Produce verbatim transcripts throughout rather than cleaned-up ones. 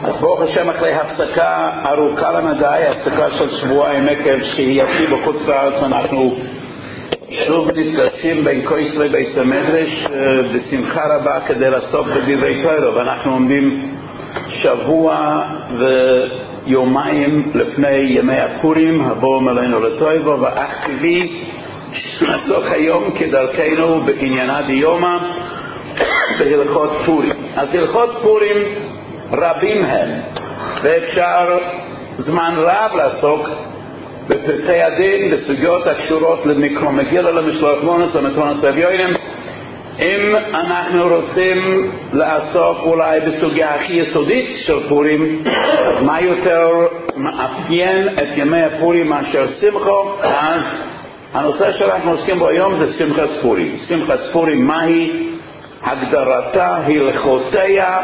אז ברוך השם, אחרי הפסקה ארוכה למדי, הפסקה של שבועיים עקב שהייתי בחוץ לארץ, אנחנו שוב נפגשים בין כויסרי בית המדרש בשמחה רבה כדי לעסוק בדברי תורה, ואנחנו עומדים שבוע ויומיים לפני ימי הפורים הבאים עלינו לטובה, ואך טבעי נעסוק היום כדרכנו בעניינה דיומא בהלכות פורים. אז הלכות פורים רבים הם, ואפשר זמן רב לעסוק בפרטי הדין, בסוגיות הקשורות למקרא מגילה, למשלוח מונוס, למתנוס אביונים. אם אנחנו רוצים לעסוק אולי בסוגיה הכי יסודית של פורים, אז מה יותר מאפיין את ימי הפורים מאשר שמחו? אז הנושא שאנחנו עוסקים בו היום זה שמחת פורים. שמחת פורים, מהי הגדרתה, הלכותיה,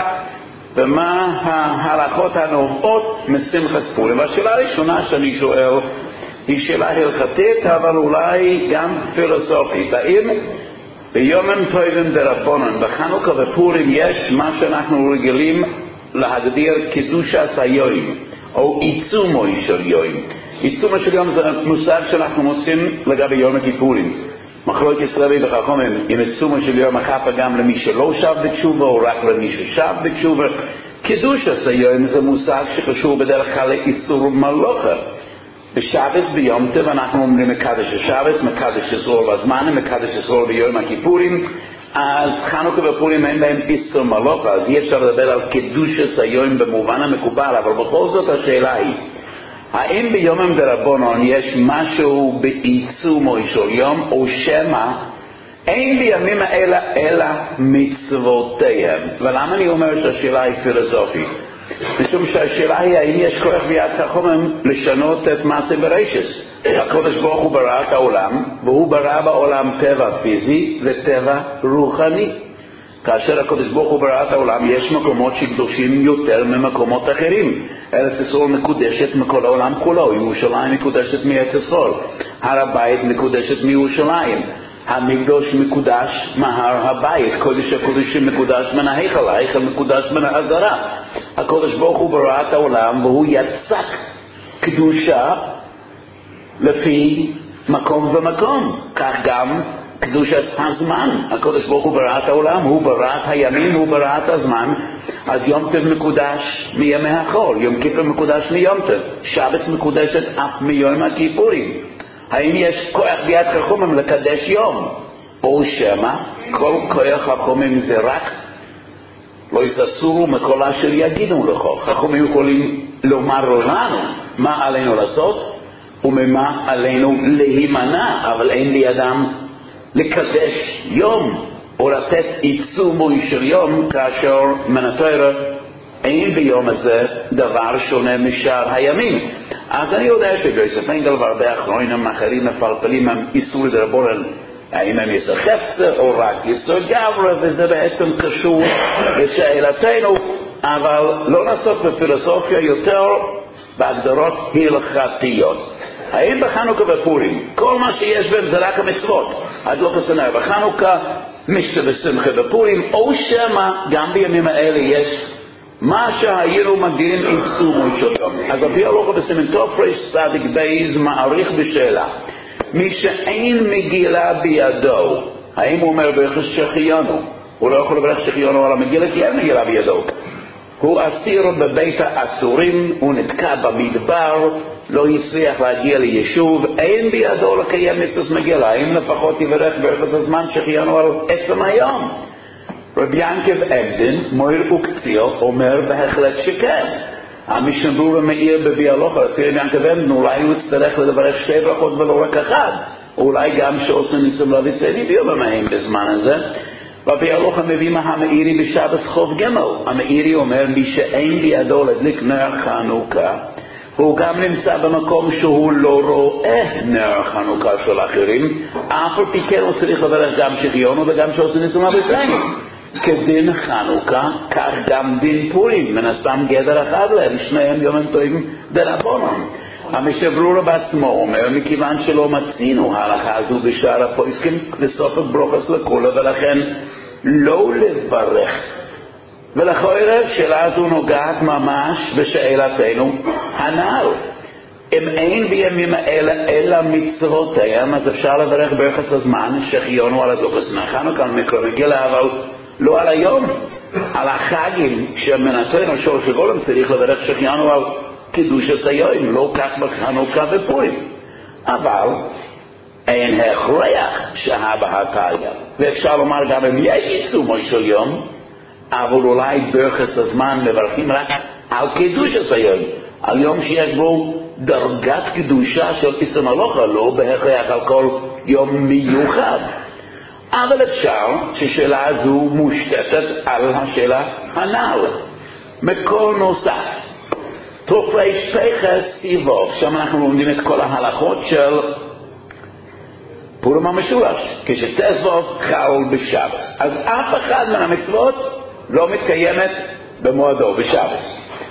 ומה ההלכות הנובעות משמחת פורים. והשאלה הראשונה שאני שואל היא שאלה הלכתית, אבל אולי גם פילוסופית. האם ביומים טובים דרבנן, בחנוכה ופורים, יש מה שאנחנו רגילים להגדיר קדושת היום, או עיצומו של יום? עיצומו של יום זה מושג שאנחנו מוצאים לגבי יום הכיפורים. מחלוקת ישראל וחכמים, אם עיצומו של יום החפה גם למי שלא שב בתשובה או רק למי ששב בתשובה. קדושת היום זה מושג שקשור בדרך כלל לאיסור מלוכה. בשבס ביום טוב אנחנו אומרים מקדש השבס, מקדש ישראל בזמן, מקדש ישראל ביום הכיפורים. אז חנוכה ופורים אין בהם איסור מלוכה, אז אי אפשר לדבר על קדושת היום במובן המקובל. אבל בכל זאת השאלה היא, האם ביומם דרבנן יש משהו בעיצומו של יום, או שמא אין בימים האלה אלא מצוותיהם? ולמה אני אומר שהשאלה היא פילוסופית? משום שהשאלה היא, האם יש כוח ביד חכמים לשנות את מעשה בראשית? הקדוש ברוך הוא ברא את העולם, והוא ברא בעולם טבע פיזי וטבע רוחני. כאשר הקדוש ברוך הוא ברא את העולם, יש מקומות שקדושים יותר ממקומות אחרים. ארץ ישראל מקודשת מכל העולם כולו, ירושלים מקודשת מארץ ישראל, הר הבית מקודשת מירושלים, המקדש מקודש מהר הבית, קודש הקודשים מקודש מן ההיכל, ההיכל מקודש מן העזרה. הקדוש ברוך הוא ברא את העולם, והוא יצק קדושה לפי מקום ומקום. כך גם קדושת הזמן. הקדוש ברוך הוא ברא את העולם, הוא ברא את הימים, הוא ברא את הזמן. אז יום טוב מקודש מימי החול, יום כיפור מקודש מיום טוב, שבת מקודשת אף מיום הכיפורים. האם יש כוח ביד חכמים לקדש יום? או שמא כל כוח חכמים זה רק לא יססורו מכל אשר יגידו לך. חכמים יכולים לומר לנו מה עלינו לעשות וממה עלינו להימנע, אבל אין לידם לקדש יום או לתת עיצומו של יום, כאשר מן התורה אין ביום הזה דבר שונה משאר הימים. אז אני יודע שגויסף אנגל והרבה אחרונים אחרים מפלפלים הם איסור דרבנן, האם הם איסור חפצה או רק איסור גברא, וזה בעצם קשור לשאלתנו. אבל לא נעסוק בפילוסופיה, יותר בהגדרות הלכתיות. האם בחנוכה ופורים כל מה שיש בהם זה רק המצוות? הדלוק הסנאי בחנוכה, משתה ושמחה בפורים, או שמא גם בימים האלה יש מה שהיינו מגדירים עיצומו של יום? אז אבי הלוכה בסימן תופרש צדיק בייז מעריך בשאלה, מי שאין מגילה בידו, האם הוא אומר ברכס שחיינו? הוא לא יכול לברך שחיינו על המגילה, כי אין מגילה בידו. הוא אסיר בבית האסורים, הוא נתקע במדבר, לא הצליח להגיע ליישוב, אין בידו לקיים מצוות מגילה. האם לפחות יברך ברכס הזמן שחיינו על עצם היום? רבי ינקב עבדין, מויר וקציל, אומר בהחלט שכן. המשנה ברורה מאיר בבי הלוכה, לפי רבי ינקב עבדין, אולי הוא יצטרך לדברך שתי ברכות ולא רק אחד. אולי גם שעושה ניסום להביא סיידי ביום המהם בזמן הזה. רבי הלוכה מביא מה המאירי בשבת חוב גמל. המאירי אומר, מי שאין בידו להדליק נר חנוכה, הוא גם נמצא במקום שהוא לא רואה נר חנוכה של אחרים, אף על פי כן הוא צריך לברך גם שחיונו וגם שעושה ניסום להביא סיידי. כדין חנוכה, כך גם דין פורים, מן הסתם גדר אחד להם, שניהם יומים טובים דרבנן. המשנה ברורה בעצמו אומר, מכיוון שלא מצינו ההלכה הזו בשאר הפוסקים, לסוף ברכות לכולה, ולכן לא לברך ולכאורה שאלה זו נוגעת ממש בשאלתנו הנ"ל. אם אין בימים האלה אלא מצוותיהם, אז אפשר לברך ברכת הזמן שהחיינו על הדוקס. אנחנו כאן מקרא מגילה, אבל לא על היום, על החגים שמנתנו שורש הגולם צריך לברך שהחיינו על קידוש היום, לא כך בחנוכה ופורים. אבל אין הכרח שהא בהתריה, ואפשר לומר גם אם יש עיצומו של יום, אבל אולי ברכת הזמן מברכים רק על קידוש היום, על יום שיש בו דרגת קדושה של איסור מלוכה, לא בהכרח על כל יום מיוחד. אבל אפשר ששאלה הזו מושתתת על השאלה הנ"ל. מקור נוסף, תופש פחס סיבוב, שם אנחנו לומדים את כל ההלכות של פורים המשולש, כשתסבוב חל בשבת. אז אף אחד מן המצוות לא מתקיימת במועדו בשבת.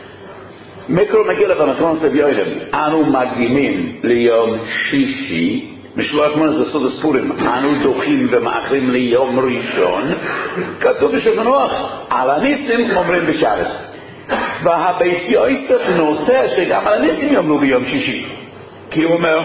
מקרו מגילה במתון סביונים, אנו מקדימים ליום שישי, משלוח מונה זה סוד הספורים, אנו דוחים ומאחרים ליום ראשון, כתוב בשולחן ערוך, על הניסים אומרים בשבת. והבייס יוסף נוטה שגם על הניסים יאמרו ביום שישי, כי הוא אומר,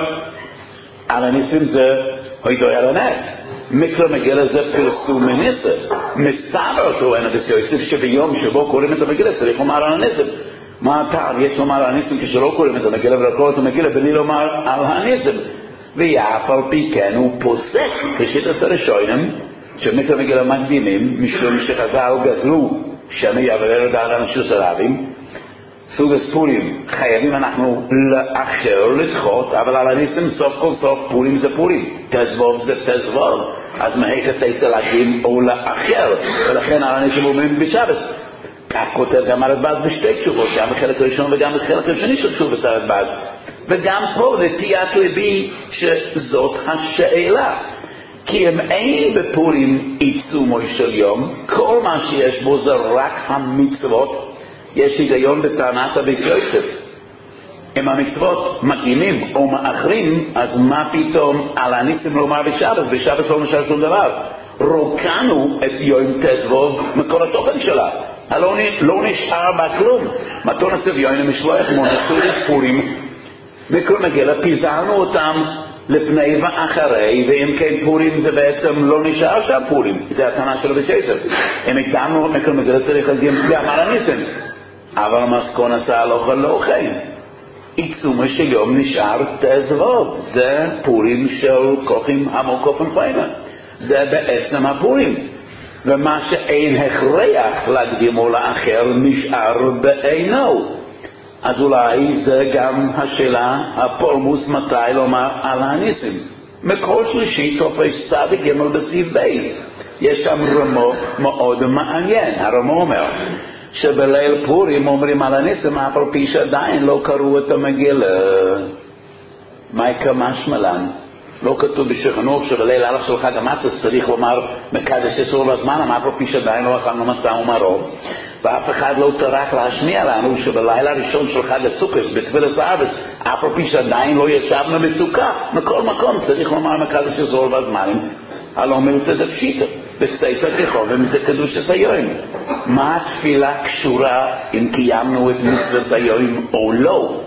על הניסים זה הוידוי על הנס. מקרא מגילה זה פרסום מניסה, מסתבר אותו אין הבייס יוסף שביום שבו קוראים את המגילה צריך לומר על הניסים. מה הטעם? יש לומר על הניסים כשלא קוראים את המגילה ולקרוא את המגילה בלי לומר על הניסים. ואף על פי כן הוא פוסק כשיטת הראשונים שמקרא מגילה מקדימים משום שחז"ל גזרו שמי עבר דעת אנשוס הרבים. סוג הספורים חייבים אנחנו לאחר לדחות, אבל על הניסים סוף כל סוף פורים זה פורים, תזבוב זה תזבוב, אז מהיכת תעשה להקדים או לאחר, ולכן על הניסים אומרים בשבת. כך כותב גם הרדב"ז בשתי תשובות, גם בחלק הראשון וגם בחלק השני של תשובת הרדב"ז. וגם פה נטיית ליבי שזאת השאלה, כי אם אין בפורים עיצומו של יום, כל מה שיש בו זה רק המצוות. יש היגיון בטענת הבייס יוסף. אם המצוות מקדימים או מאחרים, אז מה פתאום על הניסים לומר בשבת? בשבת לא נשאר שום דבר. רוקנו את יום תזבוב מכל התוכן שלה. הלא לא נשאר בה כלום. מתון הסביון משלוח מונסו לספורים, מקרא מגילה פיזרנו אותם לפני ואחרי, ואם כן פורים זה בעצם לא נשאר שם פורים. זה הטענה של הבייס יוסף. אם הקדמנו מקרא מגילה צריך להגיד גם על הניסים. אבל מסכון עשה הלוך לא כן. עיצומו של יום נשאר תזבוב. זה פורים של כוחים המוקופים חיימה. זה בעצם הפורים. ומה שאין הכרח להקדים או לאחר נשאר בעינו. אז אולי זה גם השאלה הפולמוס מתי לומר על הניסים. מקור שלישי תופש צדיק ג' בסעיף בייס. יש שם רמו מאוד מעניין. הרמו אומר שבליל פורים אומרים על הניסים אף על פי שעדיין לא קראו את המגילה. מה יקמשמע לן? לא כתוב בשולחן ערוך שבליל הלך של חג המצות צריך לומר מקדש יסור בזמן, אף על פי שעדיין לא אכלנו מצה ומרור. ואף אחד לא טרח להשמיע לנו שבלילה הראשון של חג הסוכות בתפילת הארבע, אף על פי שעדיין לא ישבנו בסוכה, מכל מקום צריך לומר מקדש יסור בזמן. הלא מיעוטה דפשיטה בקצייסה כחובה מזה קדוש היום. מה התפילה קשורה אם קיימנו את מצוות היום או לא?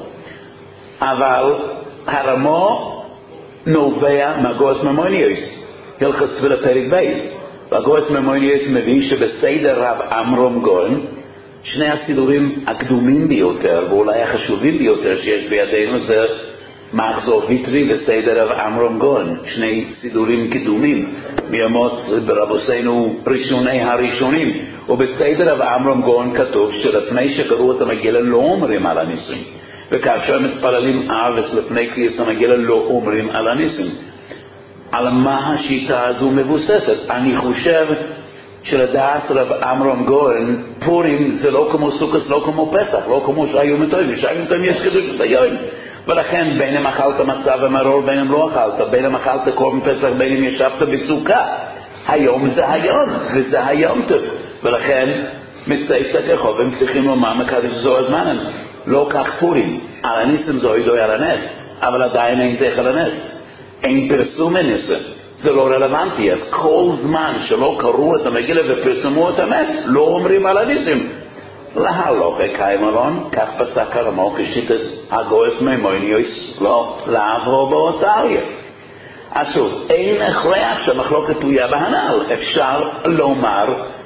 אבל הרמו נובע מהגויס ממוניוס, הלכות תפילה פרק בייס. והגויס ממוניוס מביא שבסדר רב עמרם גאון שני הסידורים הקדומים ביותר ואולי החשובים ביותר שיש בידינו זה מחזור ויטרי וסדר רב עמרם גאון, שני סידורים קדומים מימות ברבותינו ראשוני הראשונים. ובסדר רב עמרם גאון כתוב שלפני שקראו את המגילה לא אומרים על הניסים, וכאשר מתפללים ארבס לפני קריאת המגילה לא אומרים על הניסים. על מה השיטה הזו מבוססת? אני חושב שלדעת רב עמרם גאון פורים זה לא כמו סוכות, לא כמו פסח, לא כמו שהיום טובים. שהיום טובים יש קידוש היום, ולכן בין אם אכלת מצה ומרור בין אם לא אכלת, בין אם אכלת קורבן פסח בין אם ישבת בסוכה, היום זה היום וזה היום טוב. ולכן מצייסה כחוב הם צריכים לומר מקדש זו הזמן. לא כך פורים, על הניסים זו ידוי על הנס, אבל עדיין אין זכר הנס, אין פרסום הניסים. זה לא רלוונטי. אז כל זמן שלא קראו את המגילה ופרסמו את האמת, לא אומרים על הניסים. להלוך קיימלון, כך פסק הרמו כשיטס הגויס מימוניוס, לא לעבור באותריה. אז שוב, אין הכרח שהמחלוקת תלויה בהנ"ל. אפשר לומר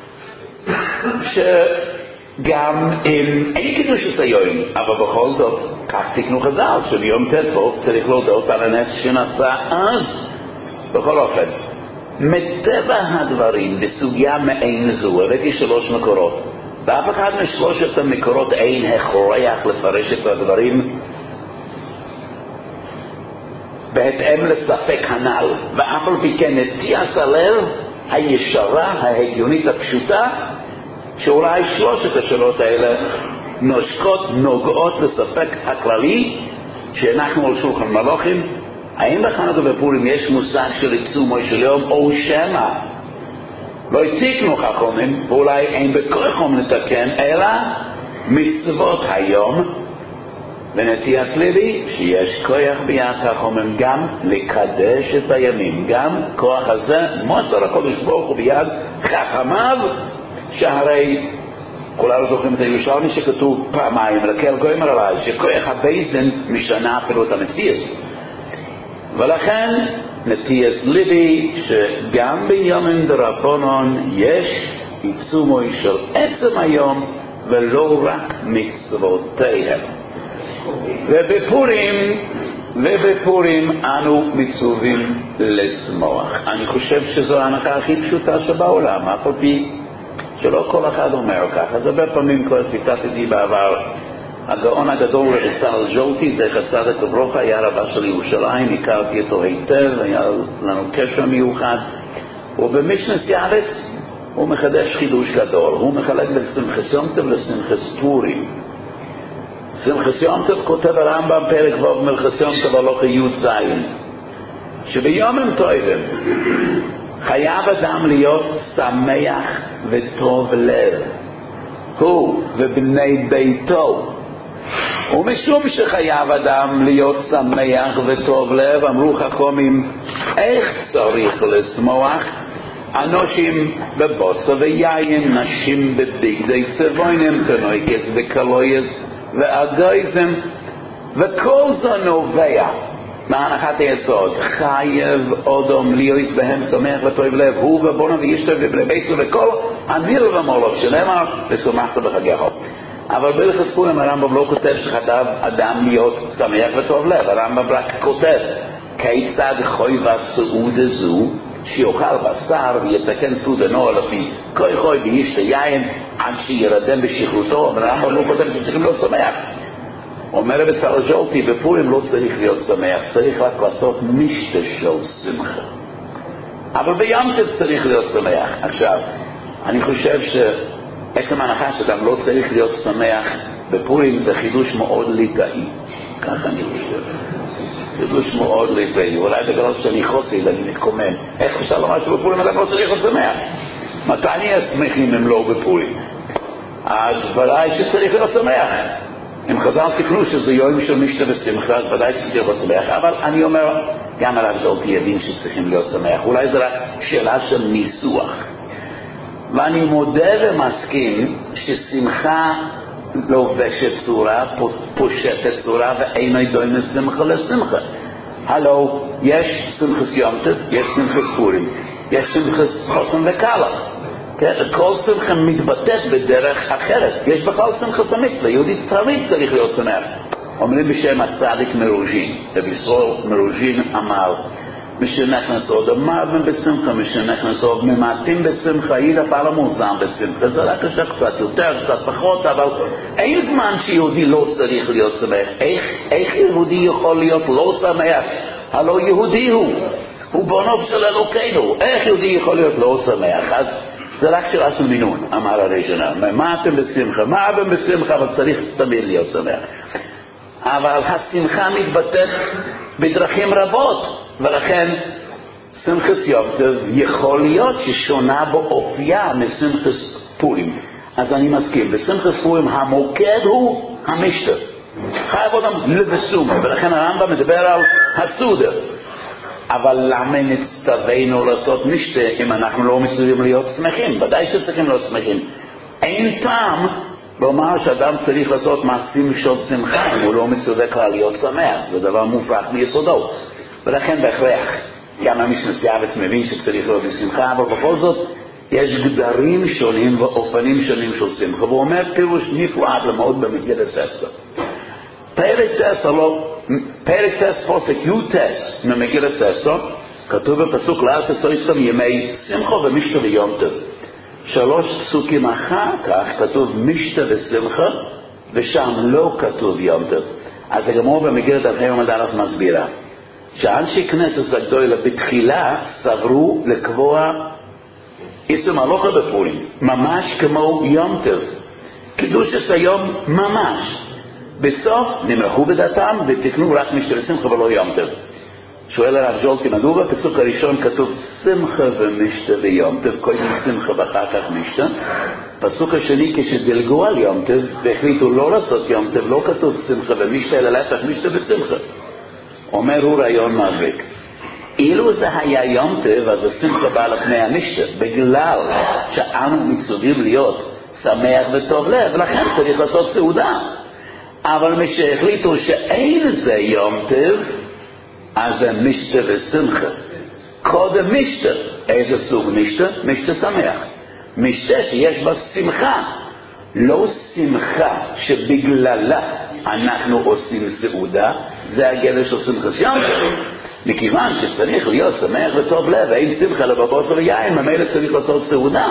שגם אם אין קידוש הסיום, אבל בכל זאת, כך תקנו חז"ל, שביום תספו צריך להודות על הנס שנעשה אז. בכל אופן, מטבע הדברים בסוגיה מעין זו, הבאתי שלוש מקורות. באף אחד משלושת המקורות אין הכרח לפרש את הדברים בהתאם לספק הנ"ל, ואף על פי כן נטיית הלב הישרה, ההגיונית הפשוטה, שאולי שלושת השאלות האלה נושקות, נוגעות לספק הכללי שאנחנו על שולחן מלוכים. האם בחנוכה בפורים יש מושג של עיצומו של יום או שמא לא הציקנו חכמים, ואולי אין בכוחם לתקן, אלא מצוות היום, ונטיית ליבי שיש כוח ביד חכמים גם לקדש את הימים. גם כוח הזה מוסר הקודש ברוך הוא ביד חכמיו, שהרי כולנו זוכרים את הירושלמי שכתוב פעמיים לקהל גוימר עליי שכוח הבייסדן משנה אפילו את המציאות. ולכן נטיית ליבי שגם בימים דרבנן יש עיצומו של עצם היום ולא רק מצוותיהם. ובפורים ובפורים אנו מצווים לשמוח. אני חושב שזו ההנחה הכי פשוטה שבעולם, אף על פי שלא כל אחד אומר כך. אז הרבה פעמים כבר ציטטתי בעבר, הגאון הגדול רצל ז'ולטי, זכר צדיק לברכה, היה רבה של ירושלים, הכרתי אותו היטב, היה לנו קשר מיוחד, ובמשנס יערץ הוא מחדש חידוש גדול. הוא מחלק בין שמחת יום טוב לשמחת פורים. שמחת יום טוב כותב הרמב"ם פרק ו' מלכות יום טוב הלכה י"ז, שביומים טובים חייב אדם להיות שמח וטוב לב, הוא ובני ביתו. ומשום שחייב אדם להיות שמח וטוב לב, אמרו חכמים, איך צריך לשמוח? אנושים בבוסר ויין, נשים בבגדי צבוינם, תנויקס וקלויס ואגויזם, וכל זה נובע מהנחת היסוד, חייב אודום ליויס בהם שמח וטוב לב, הוא ובונו ואשתו ובני ביתו וכל הניר ומולוך, שנאמר ושמחת בחגיך. אבל בהלכות פורים הרמב"ם לא כותב שחייב אדם להיות שמח וטוב לב. הרמב"ם רק כותב כיצד חויבה סעודה זו, שיאכל בשר ויתקן סעודנו לפי כוי חוי וישתה יין עד שירדם בשכרותו. אבל הרמב"ם לא כותב שצריכים להיות שמח. אומר רבי צלאל ז'ולטי, בפורים לא צריך להיות שמח, צריך רק לעשות משתה של שמחה. אבל בים צריך להיות שמח. עכשיו, אני חושב ש עצם ההנחה שאדם לא צריך להיות שמח בפורים זה חידוש מאוד ליטאי. ככה אני חושב. חידוש מאוד ליטאי. אולי בגלל שאני חוסיד, אני מתקומם. איך אפשר לומר שבפורים אדם לא צריך להיות שמח? מתי אני אשמחים אם לא בפורים? אז ודאי שצריך להיות שמח. אם חז"ל תקנו שזה יום של משתה ושמחה, אז ודאי שצריך להיות שמח. אבל אני אומר, גם הרב ז'ולטי יבין שצריכים להיות שמח. אולי זה רק שאלה של ניסוח. ואני מודה ומסכים ששמחה לובשת צורה, פושטת צורה, ואין דומה שמחה לשמחה. הלו, יש שמחת יום טוב, יש שמחת פורים, יש שמחת חוסן וקלח. כל שמחה מתבטאת בדרך אחרת. יש בכלל שמחת המצווה, יהודי תמיד צריך להיות שמח. אומרים בשם הצדיק מרוז'ין, רבי ישראל מרוז'ין אמר, משנכנס עוד המרבים בשמחה, משנכנס עוד ממעטים בשמחה, ידע פעלה מוזם בשמחה. זה רק יש קצת יותר, קצת פחות, אבל אין זמן שיהודי לא צריך להיות שמח. איך, איך יהודי יכול להיות לא שמח? הלא יהודי הוא, הוא בונוב של אלוקינו. איך יהודי יכול להיות לא שמח? אז זה רק שאלה של מינון, אמר הראשונה. ממעטים בשמחה, מעטים בשמחה, אבל צריך תמיד להיות שמח. אבל השמחה מתבטאת בדרכים רבות. ולכן שמחת יום טוב יכול להיות ששונה באופייה משמחת פורים. אז אני מסכים, בשמחת פורים המוקד הוא המשתה. חייב אותם לבסומה, ולכן הרמב"ם מדבר על הסעודה. אבל למה נצטווינו לעשות משתה אם אנחנו לא מצווים להיות שמחים? ודאי שצריכים להיות שמחים. אין טעם לומר שאדם צריך לעשות מעשים של שמחה אם הוא לא מצווה כלל להיות שמח. זה דבר מופרך מיסודו. ולכן בהכרח גם המשנה סיאבץ מבין שצריך להיות בשמחה, אבל בכל זאת יש גדרים שונים ואופנים שונים של שמחה. והוא אומר פירוש נפלא למאוד במגילת אסתר. פרק טס, פרק טס פוסק יוטס ממגילת אסתר, כתוב בפסוק לעשר עשרה ימי שמחה ומשתה ויום טוב. שלוש פסוקים אחר כך כתוב משתה ושמחה, ושם לא כתוב יום טוב. אז הגמרא במגילת אחרי יום הדלת מסבירה שאנשי כנסת הגדולה בתחילה סברו לקבוע איסור מלוכה בפורים, ממש כמו יום טוב, קידוש היום ממש. בסוף נמרחו בדעתם ותקנו רק משתה ושמחה ולא יום טוב. שואל הרב ז'ולטי מדוע בפסוק הראשון כתוב שמחה ומשתה ויום טוב, קודם שמחה ואחר כך משתה. פסוק השני כשדלגו על יום טוב והחליטו לא לעשות יום טוב, לא כתוב שמחה ומשתה אלא להפך משתה ושמחה. אומר הוא רעיון מאבק, אילו זה היה יום טוב אז השמחה בא לפני המשתה, בגלל שאנו מצווים להיות שמח וטוב לב, ולכן צריך לעשות סעודה. אבל מי שהחליטו שאין זה יום טוב אז זה משתה ושמחה. קודם משתה, איזה סוג משתה? משתה שמח, משתה שיש בה שמחה, לא שמחה שבגללה אנחנו עושים סעודה, זה הגדר של שמחה יום טוב. מכיוון שצריך להיות שמח וטוב לב, אין שמחה לבבות וליין, ממילא צריך לעשות סעודה.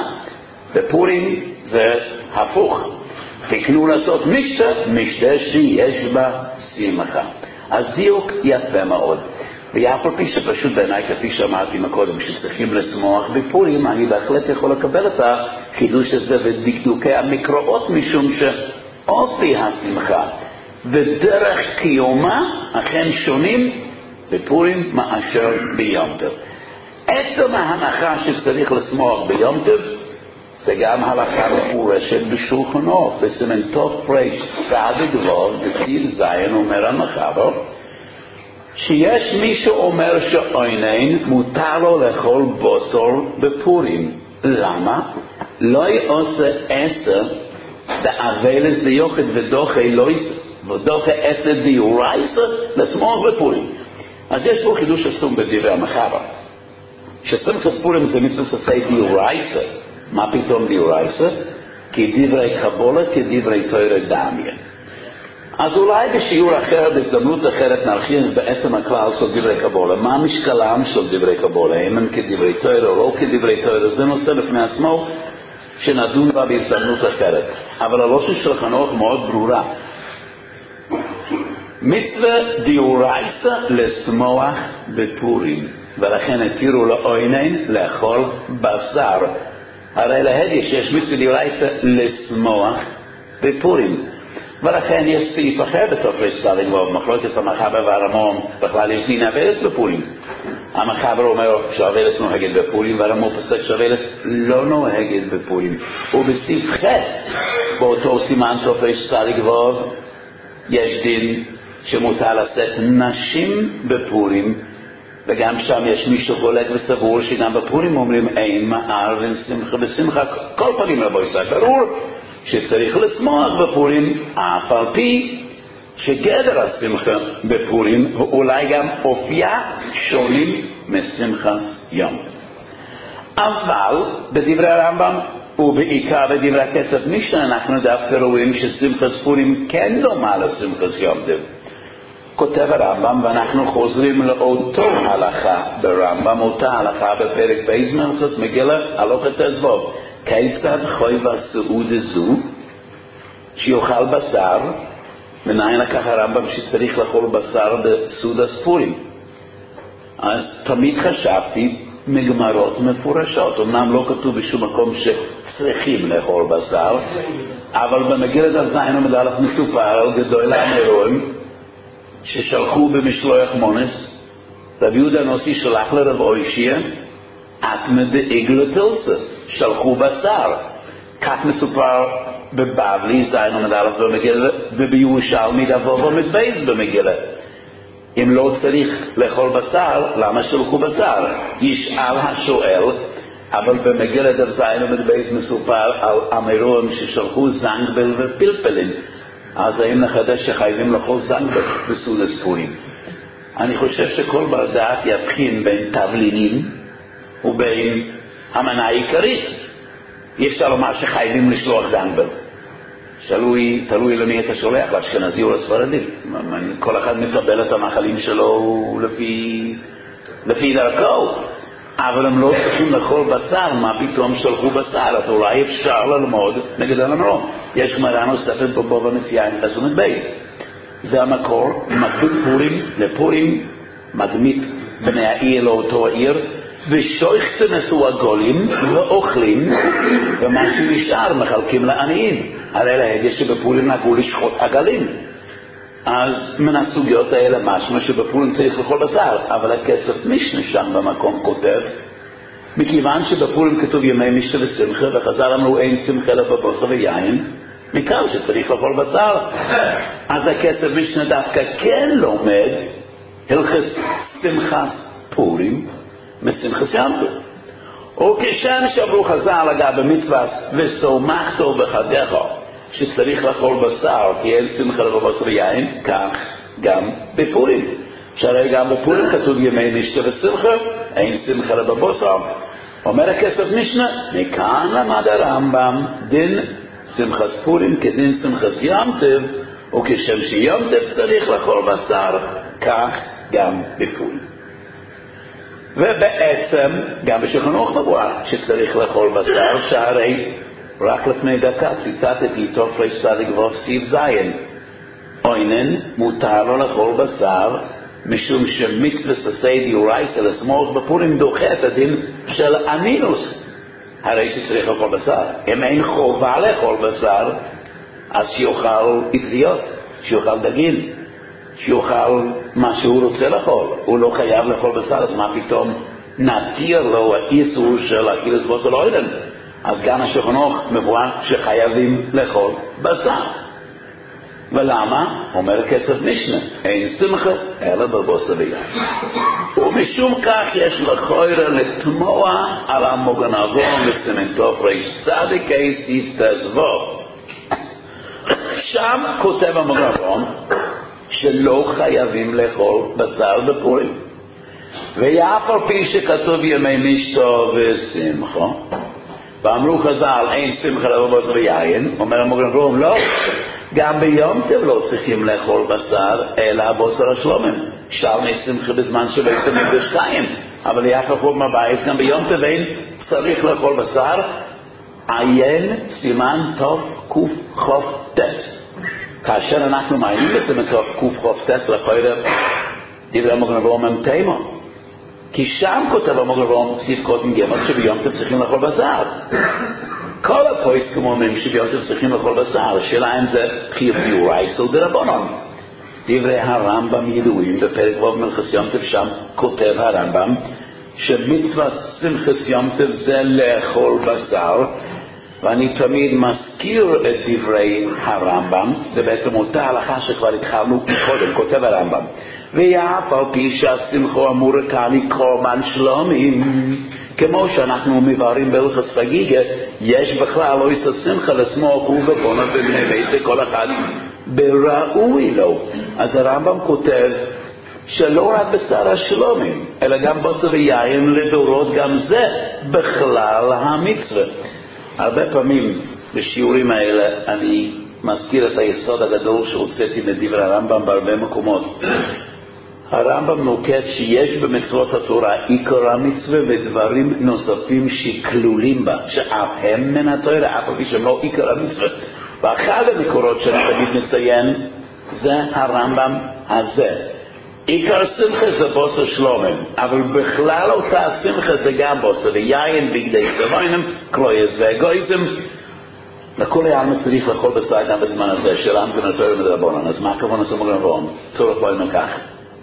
בפורים זה הפוך, תקנו לעשות משתה, משתה שיש בה שמחה. אז דיוק יפה מאוד. ואף על פי שפשוט בעיניי, כפי שאמרתי מקודם, שצריכים לשמוח בפורים, אני בהחלט יכול לקבל את החידוש הזה ודקדוקי המקראות, משום שאופי השמחה ודרך קיומה אכן שונים בפורים מאשר ביום טוב. עצם ההנחה שצריך לשמוח ביום טוב זה גם הלכה מפורשת בשולחן אורך, בסימן תוף פרש צדיק ו' בסעיף זין אומר המחבר שיש מי שאומר שאינן מותר לו לאכול בוסר בפורים. למה? לא יעשה עשר דאבלס דיוחד ודוחי לא ודוחי עשר דיורייסה לשמוח בפורים. אז יש פה חידוש עצום בדברי המחבר ששמחת פורים זה מצווה שעשה דיורייסה. מה פתאום דיורייסה? כדברי קבולה, כדברי תורה דמיין. אז אולי בשיעור אחר, בהזדמנות אחרת, נרחיב בעצם הכלל של דברי קבולה. מה משקלם של דברי קבולה? אם הם כדברי תורה או לא כדברי תורה, זה נושא בפני עצמו שנדון בה בהזדמנות אחרת. אבל הלושן של חנוך מאוד ברורה. מצווה דיורייסה לשמוח בפורים, ולכן התירו לאוינן לאכול בשר. הרי להדיה שיש מצווה דיורייסה לשמוח בפורים, ולכן יש סעיף אחר בתוך רסטלין ובמחלוקת המחבר והרמום בכלל יש דין אבלס בפורים. המחבר אומר שאבלס נוהגת בפורים, והרמום פסק שאבלס לא נוהגת בפורים. ובסעיף ח' באותו סימן תוך רסטלין יש דין שמותר לשאת נשים בפורים, וגם שם יש מישהו חולק וסבור שגם בפורים אומרים אין מער ושמחה בשמחה. כל פנים רבו ישראל ברור שצריך לשמוח בפורים, אף על פי שגדר השמחה בפורים ואולי גם אופייה שונים משמחה יום. אבל בדברי הרמב"ם ובעיקר בדברי הכסף משנה אנחנו דווקא רואים ששמחת פורים כן דומה לשמחת יום טוב. כותב הרמב"ם, ואנחנו חוזרים לאותו הלכה ברמב"ם, אותה הלכה בפרק בייז מלכות מגילה הלכות תזבוב. כיצד חויבה סעודה זו שיאכל בשר? מניין לקח הרמב"ם שצריך לאכול בשר בסעודת פורים? אז תמיד חשבתי מגמרות מפורשות, אמנם לא כתוב בשום מקום שצריכים לאכול בשר, אבל במגילת הזין עמד אלף מסופר על גדול האמרון ששלחו במשלוח מונס, רב יהודה הנשיא שלח לרב אוישיה אטמא דעגלא תלסא, שלחו בשר. כך מסופר בבבלי זין עמד אלף במגילה, ובירושלמי דף עמוד בייז במגילה. אם לא צריך לאכול בשר, למה שלחו בשר? ישאל השואל, אבל במגילת דף זין עמוד בייס מסופר על אמירון ששלחו זנגבל ופלפלים. אז האם נחדש שחייבים לאכול זנגבל בסעודת פורים? אני חושב שכל בר דעת יבחין בין תבלינים ובין המנה העיקרית. אי אפשר לומר שחייבים לשלוח זנגבל. תלוי, תלוי למי אתה שולח, לאשכנזי או לספרדי. כל אחד מקבל את המאכלים שלו לפי, לפי דרכו. אבל הם לא צריכים לאכול בשר, מה פתאום שלחו בשר? אז אולי אפשר ללמוד נגד המרום. יש גמרא נוספת בבבא מציעא עם חסומת בייס. זה המקור, מקביל פורים לפורים, מדמית בני העיר לאותו העיר, ושויכתם עשו הגולים ואוכלים, ומה שנשאר מחלקים לעניים. הרי להגיד שבפורים נגעו לשחוט עגלים. אז מן הסוגיות האלה משמע שבפורים צריך לאכול בשר, אבל הכסף משנה שם במקום כותב, מכיוון שבפורים כתוב ימי משנה ושמחה, וחז"ל אמרו אין שמחה אלא בבשר ויין, מכאן שצריך לאכול בשר. אז הכסף משנה דווקא כן לומד הלכת שמחת פורים משמחת ים טוב. וכשם שאמרו חז"ל אגב במצווה וסומכתו בחדיך שצריך לאכול בשר כי אין שמחה אלא בבשר ויין, כך גם בפורים. שהרי גם בפורים כתוב ימי משנה ושמחה, אין שמחה אלא בבשר. אומר הכסף משנה, מכאן למד הרמב"ם דין שמחת פורים כדין שמחת ים טוב, וכשם שים טוב צריך לאכול בשר, כך גם בפורים. ובעצם גם בשולחן ערוך מבואר שצריך לאכול בשר, שהרי רק לפני דקה ציטטתי תופרי צדיק ו' סעיף זין. אוינן מותר לו לאכול בשר משום שמצוות עשה דאורייתא לסמוך בפורים דוחה את הדין של אנינוס. הרי שצריך לאכול בשר. אם אין חובה לאכול בשר, אז שיאכל אטריות, שיאכל דגים, שיאכל מה שהוא רוצה לאכול. הוא לא חייב לאכול בשר, אז מה פתאום נתיר לו האיסור של אכילת בשר אוינן? אז גם השולחן ערוך מבואר שחייבים לאכול בשר. ולמה? אומר כסף משנה, אין שמחה אלא בבשר ויין. ומשום כך יש לכאורה לתמוע על המוגן אברהם בסימן תר"י סעיף ט"ו. שם כותב המוגן אברהם שלא חייבים לאכול בשר בפורים. ואף על פי שכתוב ימי משתה ושמחה, ואמרו חז"ל אין שמחה אלא בבשר ויין, אומר המוגן אברהם לא, גם ביום טוב לא צריכים לאכול בשר אלא בשר השלומים. שלמי שמחה בזמן שבית המקדש קיים, אבל יחד חוב מבית גם ביום טוב אין צריך לאכול בשר. עיין סימן תוף קוף חוף טס. כאשר אנחנו מעיינים בסימן תוף קוף חוף טס לכאורה דברי המוגן אברהם הם תימו, כי שם כותב המוגן אברהם סעיף קודם גמר שביום טוב צריכים לאכול בשר. כל הפוסקים אומרים שביום טוב צריכים לאכול בשר. השאלה אם זה חיוב דאורייתא או דרבנן. דברי הרמב"ם ידועים בפרק ו' מלכות יום טוב, שם כותב הרמב"ם שמצוות שמחת יום טוב זה לאכול בשר, ואני תמיד מזכיר את דברי הרמב"ם, זה בעצם אותה הלכה שכבר התחלנו קודם. כותב הרמב"ם ואף על פי שהשמחה אמור כאן לקרומן שלומים, כמו שאנחנו מבארים בהלכות חגיגה, יש בכלל לא יש שמחה לשמוח ובבונות ובני בית כל אחד בראוי לו. אז הרמב"ם כותב שלא רק בשר השלומים אלא גם בשר ויין לדורות, גם זה בכלל המצווה. הרבה פעמים בשיעורים האלה אני מזכיר את היסוד הגדול שהוצאתי מדברי הרמב"ם בהרבה מקומות. הרמב"ם נוקט שיש במצוות התורה עיקר המצווה ודברים נוספים שכלולים בה, שאף הם מן התורה, אף על פי שהם לא עיקר המצווה. ואחד המקורות שאני תמיד מציין זה הרמב"ם הזה. עיקר שמחה זה בשר שלומים, אבל בכלל אותה שמחה זה גם בשר ויין בגדי צבוינם, קלויס והגויזם. לכל העם צריך לאכול בשר גם בזמן הזה של עם ונתור מדרבנן. אז מה הכוונה של המוגן אברהם? צורך בנו כך.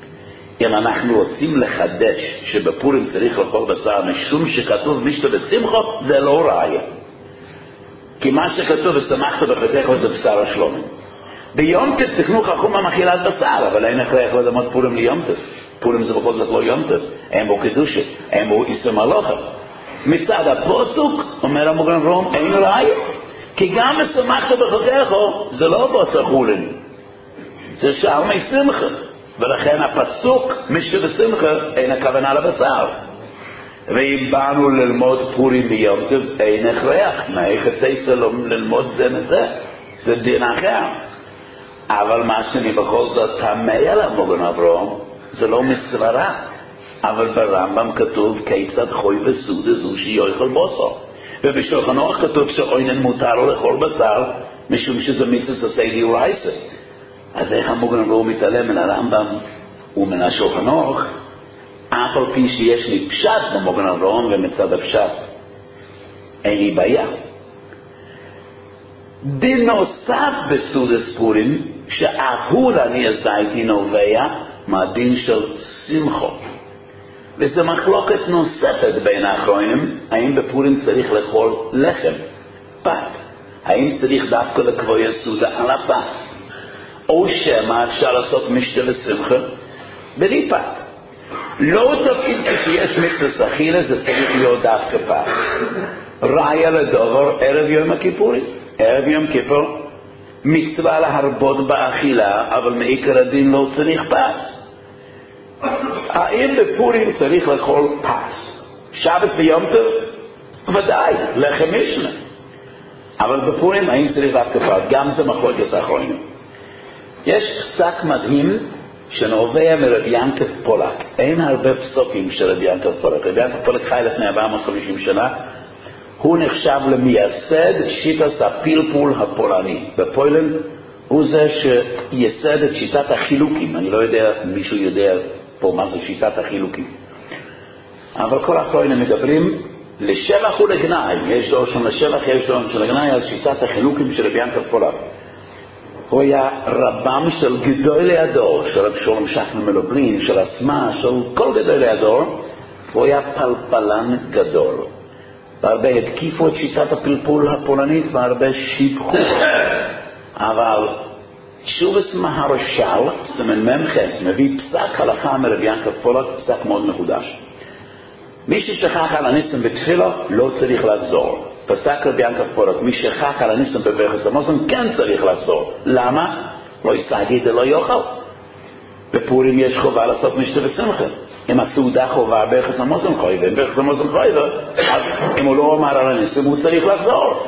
אם אנחנו רוצים לחדש שבפורים צריך לאכול בשר משום שכתוב משתה ושמחה, זה לא ראיה. כי מה שכתוב ושמחת בחטאיך זה בשר השלומים. ביום טוב תקנו חכום המאכילת בשר, אבל אין הכרח לדמות פורים ליום טוב. פורים זה בכל זאת לא יום טוב, אין בו קדושה, אין בו איסור מלוכה. מצד הפוסוק, אומר המוגן אברהם, אין ראיה. כי גם משמחת בחגך, זה לא בשר חולין, זה שער משמחה. ולכן הפסוק משתה בשמחה אין הכוונה לבשר. ואם באנו ללמוד פורים ביום טוב, אין הכרח. מה חצי ללמוד זה מזה? זה דין אחר. אבל מה שאני בכל זאת תמה עליו מוגן אברהם, זה לא מסברה. אבל ברמב"ם כתוב כיצד חוי בסעודה זו שיאכל בשר. ובשולחן אורוך כתוב שאוינן מותר לו לאכול בשר, משום שזה מצוות עשה דאורייתא. אז איך המוגן אברהם מתעלם מן הרמב"ם ומן השולחן אורוך, אף על פי שיש לי פשט במוגן אברהם, ומצד הפשט אין לי בעיה. דין נוסף בסעודת פורים, שאף הוא להניח דעתי נובע מהדין של שמחה. וזו מחלוקת נוספת בין האחרונים, האם בפורים צריך לאכול לחם, פת, האם צריך דווקא לקבוע סעודה על הפת, או שמה אפשר לעשות משתה ושמחה בלי פת. לא תפקיד כשיש מצוות אכילה, זה צריך להיות דווקא פת. ראיה לדבר ערב יום הכיפורים. ערב יום כיפור מצווה להרבות באכילה, אבל מעיקר הדין לא צריך פס. האם בפורים צריך לאכול פס? שבת ויום טוב? ודאי, לחם משנה. אבל בפורים האם צריך דווקא פס? גם זה מחלוקת האחרונים. יש פסק מדהים שנובע מרבי ינקב פולק. אין הרבה פסוקים של רבי ינקב פולק. רבי ינקב פולק חי לפני ארבע מאות וחמישים שנה. הוא נחשב למייסד שיטת הפלפול הפולני. בפולן הוא זה שייסד את שיטת החילוקים. אני לא יודע, מישהו יודע פה מה זה שיטת החילוקים. אבל כל האחרונים מדברים לשבח ולגנאי. יש דור שם לשבח, יש דור של לגנאי על שיטת החילוקים של רבי ינקב פולק. הוא היה רבם של גדולי הדור, של רב שולם שחם מלובלין, של אסמה, של כל גדולי הדור. הוא היה פלפלן גדול. והרבה התקיפו את שיטת הפלפול הפולנית, והרבה שיבחו. אבל שובס מהרש"ל, סמן ממחס, מביא פסק הלכה מרבי ינקב פולק, פסק מאוד מחודש. מי ששכח על הניסים בתפילה, לא צריך לחזור. פסק רבי ינקב פולק, מי שכח על הניסים בברכת המזון, כן צריך לחזור. למה? לא יסתגיד ולא יאכל. בפורים יש חובה לעשות משתה ושמחה. אם הסעודה חובה ברכת המזון חויבה, אם ברכת המזון חויבה, אז אם הוא לא אמר על הניסים, הוא צריך לחזור.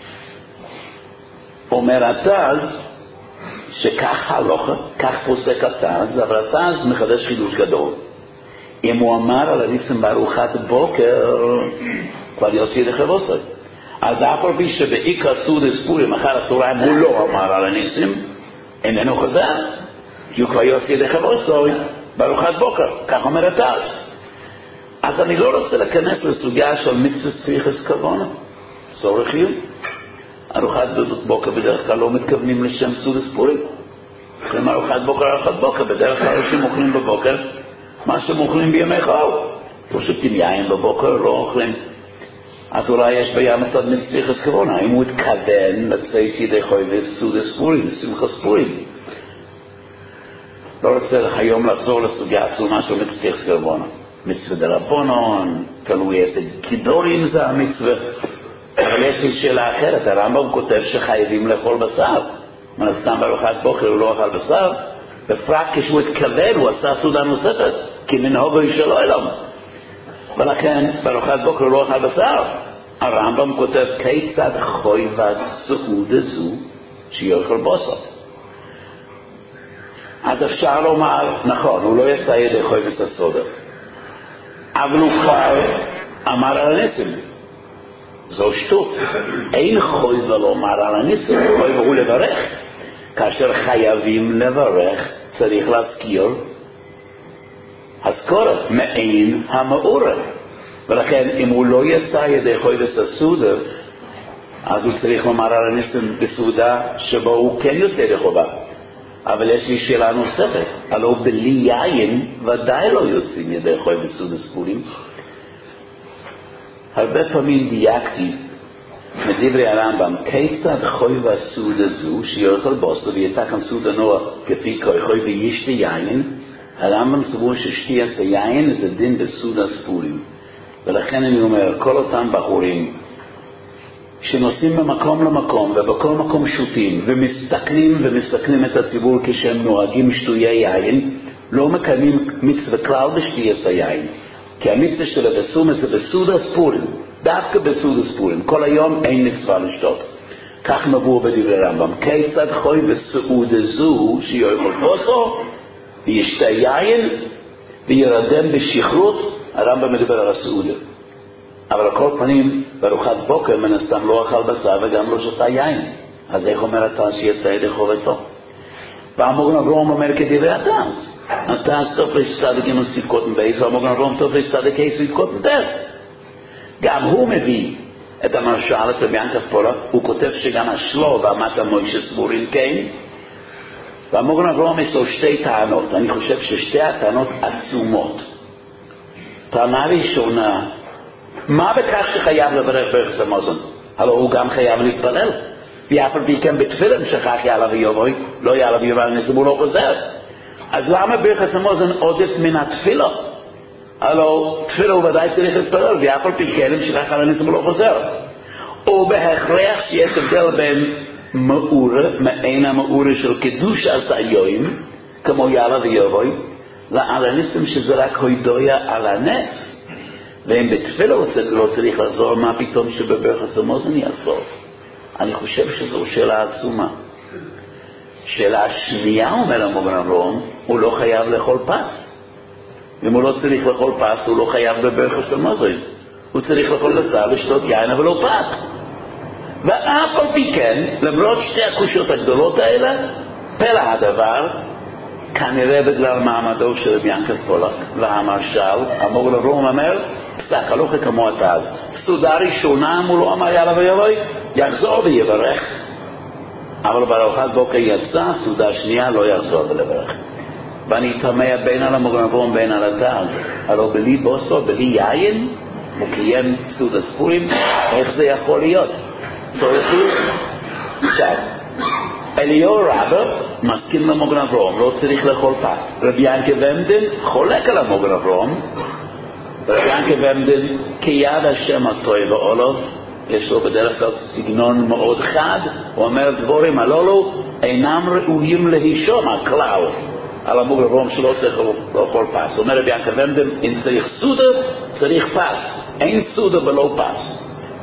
אומר התז, שכך הלוכה, כך פוסק התז, אבל התז מחדש חידוש גדול. אם הוא אמר על הניסים בארוחת בוקר, כבר יוציא לחבוסי. אז אף על פי שבעיקר סעודת פורים אחר הצהריים הוא לא אמר על הניסים, איננו חזר, כי הוא כבר יוציא לחבוסי בארוחת בוקר, כך אומר התז. אז אני לא רוצה להיכנס לסוגיה של מצוות צריכת כוונה, צורך חיוב. ארוחת בוקר בדרך כלל לא מתכוונים לשם סעודת פורים. כלומר ארוחת בוקר, ארוחת בוקר, בדרך כלל אנשים אוכלים בבוקר מה שמאוכלים בימי חול. לא שותים יין בבוקר, לא אוכלים. אז אולי יש בעיה מצד מצריכת כוונה, אם הוא התכוון לצאת ידי חוי וסעודת פורים, שמחת פורים. לא רוצה היום לחזור לסוגיה עצומה של מצריכת כוונה. מצווה דרבנן, תלוי איזה גידולים זה המצווה. אבל יש לי שאלה אחרת, הרמב"ם כותב שחייבים לאכול בשר. מן הסתם בארוחת בוקר הוא לא אכל בשר, בפרט כשהוא התכוון, הוא עשה סעודה נוספת, כי מנהוגו שלו אלום. ולכן בארוחת בוקר הוא לא אכל בשר. הרמב"ם כותב כיצד חויבה סעודה זו שיאכל בשר. אז אפשר לומר, נכון, הוא לא יצא ידי חויבת הסעודה. אבל הוא כבר אמר על הניסים. זו שטות. אין חויבה לומר על הניסים, חויבה הוא לברך. כאשר חייבים לברך, צריך להזכיר הזכורת, מעין המאורת. ולכן אם הוא לא יצא ידי חויבת הסעודה, אז הוא צריך לומר על הניסים בסעודה שבו הוא כן יוצא ידי חובה. אבל יש לי שאלה נוספת, הלא בלי יין ודאי לא יוצאים ידי חויבת סעודת פורים. הרבה פעמים דייקתי מדברי הרמב"ם, כיצד חוי והסעודה זו, שיאכל בוסו ויתקן סעודה נוח כפי כוחוי וישתה יין, הרמב"ם סבור ששתיית היין זה דין בסעודה ספורים. ולכן אני אומר, כל אותם בחורים שנוסעים במקום למקום ובכל מקום שותים ומסתכנים ומסתכנים את הציבור כשהם נוהגים שטויי יין, לא מקיימים מצווה כלל בשתיית היין. כי המצווה של הבסום זה בסעודה ספורים, דווקא בסעודה ספורים. כל היום אין מצווה לשתות. כך מבואר בדברי הרמב"ם. כיצד חוי בסעודה זו שיאכל בוסו וישתה יין וירדם בשכרות, הרמב"ם מדבר על הסעודה. אבל על כל פנים, בארוחת בוקר מן הסתם לא אכל בשר וגם לא שתה יין. אז איך אומר התנ"ס שיצא ידי חובתו? והמוגן אברהם אומר כדברי התנ"ס. התנ"ס סוף לצדיק עם סיכות מבייס, והמוגן אברהם סוף לצדיק עם סיכות מבייס. גם הוא מביא את המרשל, את רבי ינקב פולק, הוא כותב שגם השלו ואמת המוישה סבורים כן. והמוגן אברהם יש לו שתי טענות. אני חושב ששתי הטענות עצומות. טענה ראשונה, מה בכך שחייב לברך ברכת המזון? הלא הוא גם חייב להתפלל. ואף על פי כן בתפילין שכח יעלה ויבוא, לא יעלה ויבוא נסים הוא לא חוזר. אז למה ברכת המזון עודף מן התפילה? הלא תפילה הוא ודאי צריך להתפלל, ואף על פי כן שכח יעלה נסים הוא לא חוזר. ובהכרח שיש הבדל בין מאורה, מעין המאורה של קידוש היום, כמו יעלה ויבוא, לעל הנסים שזה רק הוידויה על הנס. ואם בתפילה לא צריך לחזור, מה פתאום שבברכת המזון יחזור? אני חושב שזו שאלה עצומה. שאלה השנייה, אומר המוגן אברהם, הוא לא חייב לאכול פס. אם הוא לא צריך לאכול פס, הוא לא חייב בברכת המזון. הוא צריך לאכול בשר, לשתות יין, אבל לא פס. ואף על פי כן, למרות שתי הקושיות הגדולות האלה, פלא הדבר, כנראה בגלל מעמדו של רבי ינקב פולק והמרשל, המוגן אברהם אומר, פסק הלוכה כמו התז. סעודה ראשונה הוא לא אמר יאללה ויבוא, יחזור ויברך. אבל בארוחת בוקר יצא, סעודה שנייה לא יחזור ולברך. ואני תמה בין על המוגן אברהם בין על התז. הלא בלי בוסו, בלי יין, הוא קיים סעודה ספורים, איך זה יכול להיות? צריך עכשיו, אליהו רבא מסכים למוגן אברהם, לא צריך לאכול פס. רבי ינקב עמדן חולק על המוגן אברהם, רבי ינקב עמדן כיד השם הטוב ועולו, יש לו בדרך כלל סגנון מאוד חד, הוא אומר דבורים הללו אינם ראויים להישום הכלל על המוגן אברהם שלא צריך לאכול פס. אומר רבי ינקב עמדן, אם צריך סעודה צריך פס, אין סעודה בלא פס.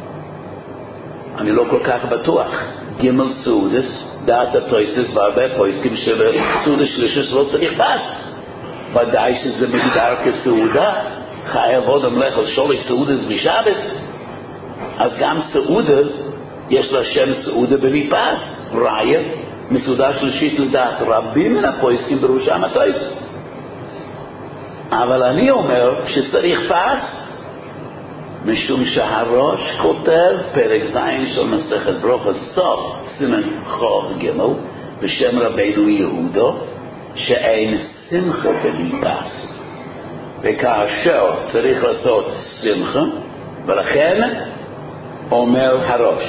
אני לא כל כך בטוח. גימל סעודס, דעת התויסס והרבה פויסקים שבסעודה שלישית לא צריך פס. ודאי שזה מגדר כסעודה, חייב עוד המלך על שולי סעודס בשבס. אז גם סעודה, יש לה שם סעודה בלי פס. ראיה, מסעודה שלישית לדעת רבים מן הפויסקים בראשם התויסס. אבל אני אומר שצריך פס, משום שהראש כותב פרק זין של מסכת ברכות סוף סימן חוב גמל בשם רבינו יהודו שאין שמחה בלי פס, וכאשר צריך לעשות שמחה, ולכן אומר הראש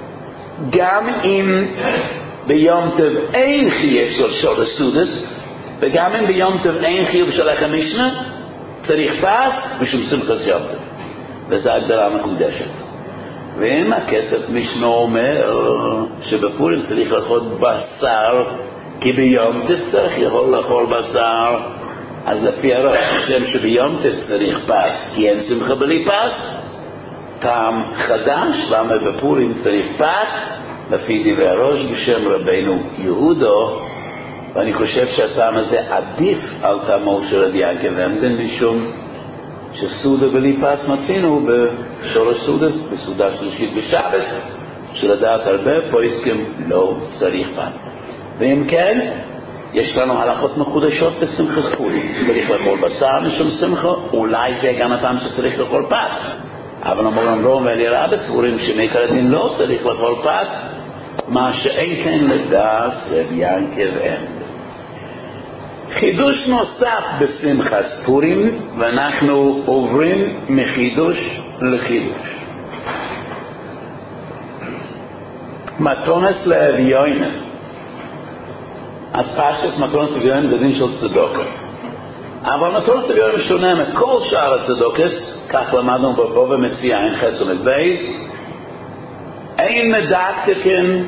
גם אם ביום טוב אין חייב של שוד הסעודס, וגם אם ביום טוב אין חייב של החמישנה, צריך פס משום שמחה יום טוב, וזו הגדרה מקודשת. ואם הכסף משנה אומר שבפורים צריך לאכול בשר, כי ביום תצטרך יכול לאכול בשר, אז לפי הראש השם שביום תצטרך פס, כי אין שמחה בלי פס. טעם חדש, למה בפורים צריך פס? לפי דברי הראש בשם רבינו יהודו, ואני חושב שהטעם הזה עדיף על טעמו של רבי ינקב עמדן, משום שסעודה בלי פס מצינו בשורש סעודה, בסעודה שלישית בשבס, שלדעת הרבה פויסקים לא צריך פס. ואם כן, יש לנו הלכות מחודשות בשמחה ספורים. צריך לאכול בשר משום שמחה, אולי זה גם הטעם שצריך לאכול פס. אבל המוגן אברהם ואליהו רבא סבורים שמעיקר הדין לא צריך לאכול פס, מה שאין כן לדעת רבי ינקב עמדן. חידוש נוסף בשמחה ספורים, ואנחנו עוברים מחידוש לחידוש. מתונס לאביונים. אז פשטס מתונס לאביונים זה דין של צדוקה. אבל מתונס לאביונים שונה מכל שאר הצדוקס, כך למדנו בבוא ומציע אין חסר מבייס, אין מדקדקן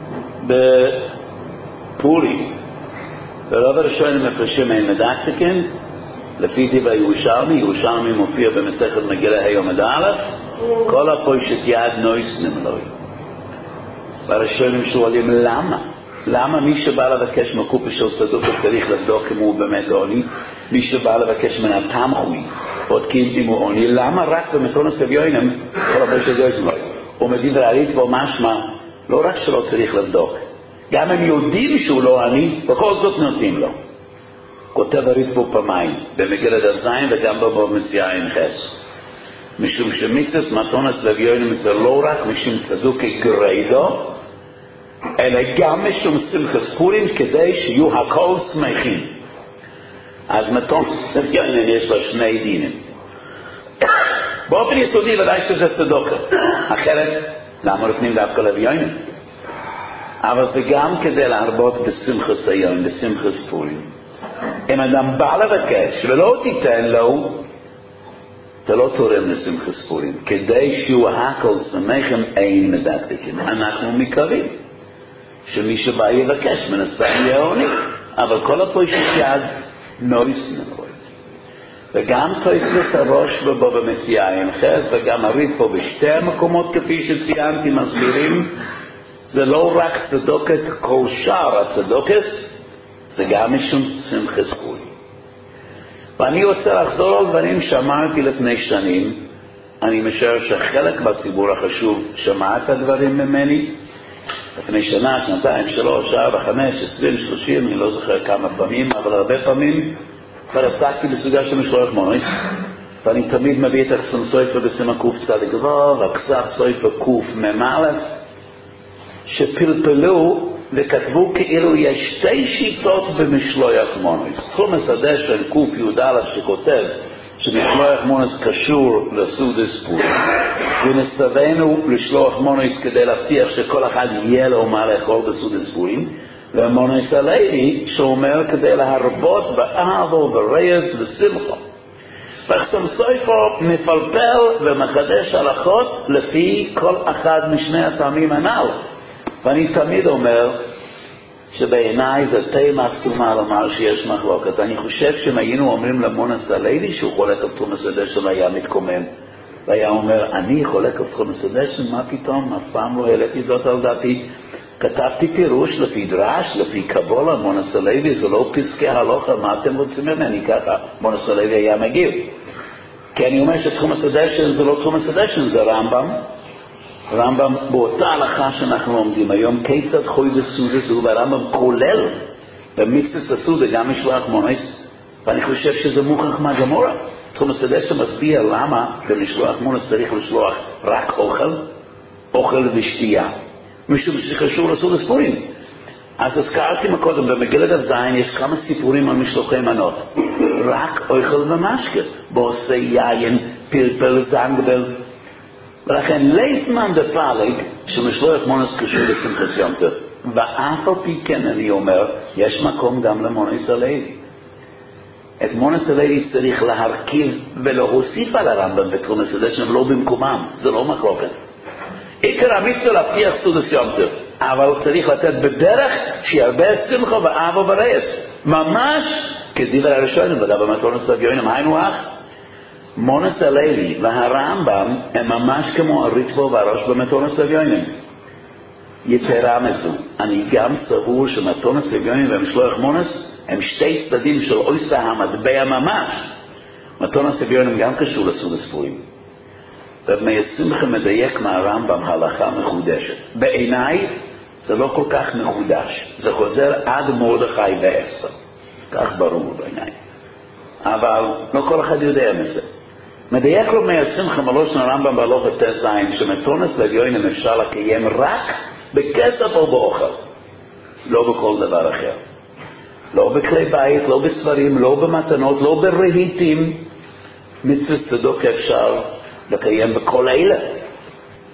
בפורי. ברוב הראשונים מפרשים אין מדקדקן, לפי דברי ירושלמי, ירושלמי מופיע במסכת מגילה היום עד א', כל הפוישת יד נויס נמלוי. והראשונים שואלים למה? למה מי שבא לבקש מקופה של צדוק צריך לבדוק אם הוא באמת עוני? מי שבא לבקש מן התמחוי, עוד אם הוא עוני, למה רק במתונס אביונים כל הפוישת יד נמלוי? ומדבר הריטב"א משמע, לא רק שלא צריך לבדוק, גם הם יודעים שהוא לא עני, בכל זאת נותנים לו. כותב הריטב"א פעמיים, במגילת הזין וגם בבוא מציע אין חס. משום שמצוות מתונס לאביונים זה לא רק משום צדוקי גריידו, אלא גם משום שמחת פורים, כדי שיהיו הכל שמחים. אז מתונס לאביונים יש לו שני דינים. באופן יסודי ודאי שזה צדוקה, אחרת למה נותנים דווקא לאביונים? אבל זה גם כדי להרבות בשמחת היום, בשמחת פורים. אם אדם בא לבקש ולא תיתן לו, אתה לא תורם לשמחת פורים. כדי שהוא הכל שמחים אין מדקדקים. אנחנו מקווים שמי שבא יבקש מנסה יהיה עוני, אבל כל הפוישת יד נויס נמלוי. וגם תוספות הראש בו במציע אין חס, וגם הריטב"א בשתי המקומות כפי שציינתי מסבירים, זה לא רק צדוקת כל שאר הצדוקת, זה גם משום שמחת פורים. ואני רוצה לחזור על דברים שאמרתי לפני שנים. אני משער שחלק בציבור החשוב שמע את הדברים ממני לפני שנה, שנתיים, שלוש, ארבע, חמש, עשרים, שלושים, אני לא זוכר כמה פעמים, אבל הרבה פעמים כבר עסקתי בסוגיה של משלוח מונוס, ואני תמיד מביא את החסם סויפה בסימן קוף צדיק וו, והכסף סויפה קוף ממלך, שפלפלו וכתבו כאילו יש שתי שיטות במשלוח מונוס. תחום מסדר של קוף יהודה שכותב שמשלוח מונוס קשור לסודס פורים, ונסתווינו לשלוח מונוס כדי להבטיח שכל אחד יהיה לו מה לאכול בסודס פורים, והמונוס הלוי שאומר כדי להרבות באהבה וברייז ושמחה. והחסם סויפו מפלפל ומחדש הלכות לפי כל אחד משני הטעמים הנ"ל. ואני תמיד אומר שבעיניי זה תימה עצומה לומר שיש מחלוקת. אני חושב שאם היינו אומרים למונוס הלוי שהוא חולק על תחומס הדשן, היה מתקומם והיה אומר, אני חולק על תחומס הדשן, מה פתאום? אף פעם לא העליתי זאת על דעתי. כתבתי פירוש לפי דרש, לפי קבולה. מונוס הלוי זה לא פסקי הלוכה, מה אתם רוצים ממני ככה? מונוס הלוי היה מגיב, כי אני אומר שתחומס הדשן זה לא תחומס הדשן, זה רמב"ם. רמב"ם באותה הלכה שאנחנו לומדים היום, כיצד חוי בסודה זו, והרמב"ם כולל במצוות הסודה גם משלוח מונוס, ואני חושב שזה מוכח מהגמורה. תחומס הדשן מסביר למה במשלוח מונוס צריך לשלוח רק אוכל, אוכל ושתייה, משום שזה קשור לסודס פורים. אז הזכרתי מקודם, במגילת הזין יש כמה סיפורים על משלוחי מנות, רק אוכל ומשקה, בעושה יין, פלפל, זנגבל. ולכן ליטמן דפלג שמשלוח מונוס קשור לשמחת יום טוב, ואף על פי כן אני אומר יש מקום גם למונוס הלוי. את מונוס הלוי צריך להרכיב ולהוסיף על הרמב"ם בתחומס הדשן, לא במקומם, זה לא מחלוקת. עיקר המצווה להבטיח סודס יום טוב, אבל צריך לתת בדרך שירבה שמחה ואהבה ורייס, ממש כדבר הראשונים וגם במתונס לאביונים. היינו אח, מונוס הלוי והרמב"ם הם ממש כמו הריטב"א והראש במתונס לאביונים. יתרה מזו, אני גם סבור שמתונס לאביונים ומשלוח מונוס הם שתי צדדים של אויסה המטבע ממש. מתונס לאביונים גם קשור לסודס פורים, ומיישמכם מדייק מהרמב"ם הלכה מחודשת. בעיניי זה לא כל כך מחודש, זה חוזר עד מרדכי ואסתר, כך ברור בעיניי, אבל לא כל אחד יודע מזה. מדייק לו מיישמכם הלושן הרמב"ם בהלכה ט"ז שמתונס לאביונים אפשר לקיים רק בכסף או באוכל, לא בכל דבר אחר, לא בכלי בית, לא בספרים, לא במתנות, לא ברהיטים. מצוות צדוק אפשר לקיים בכל אלה.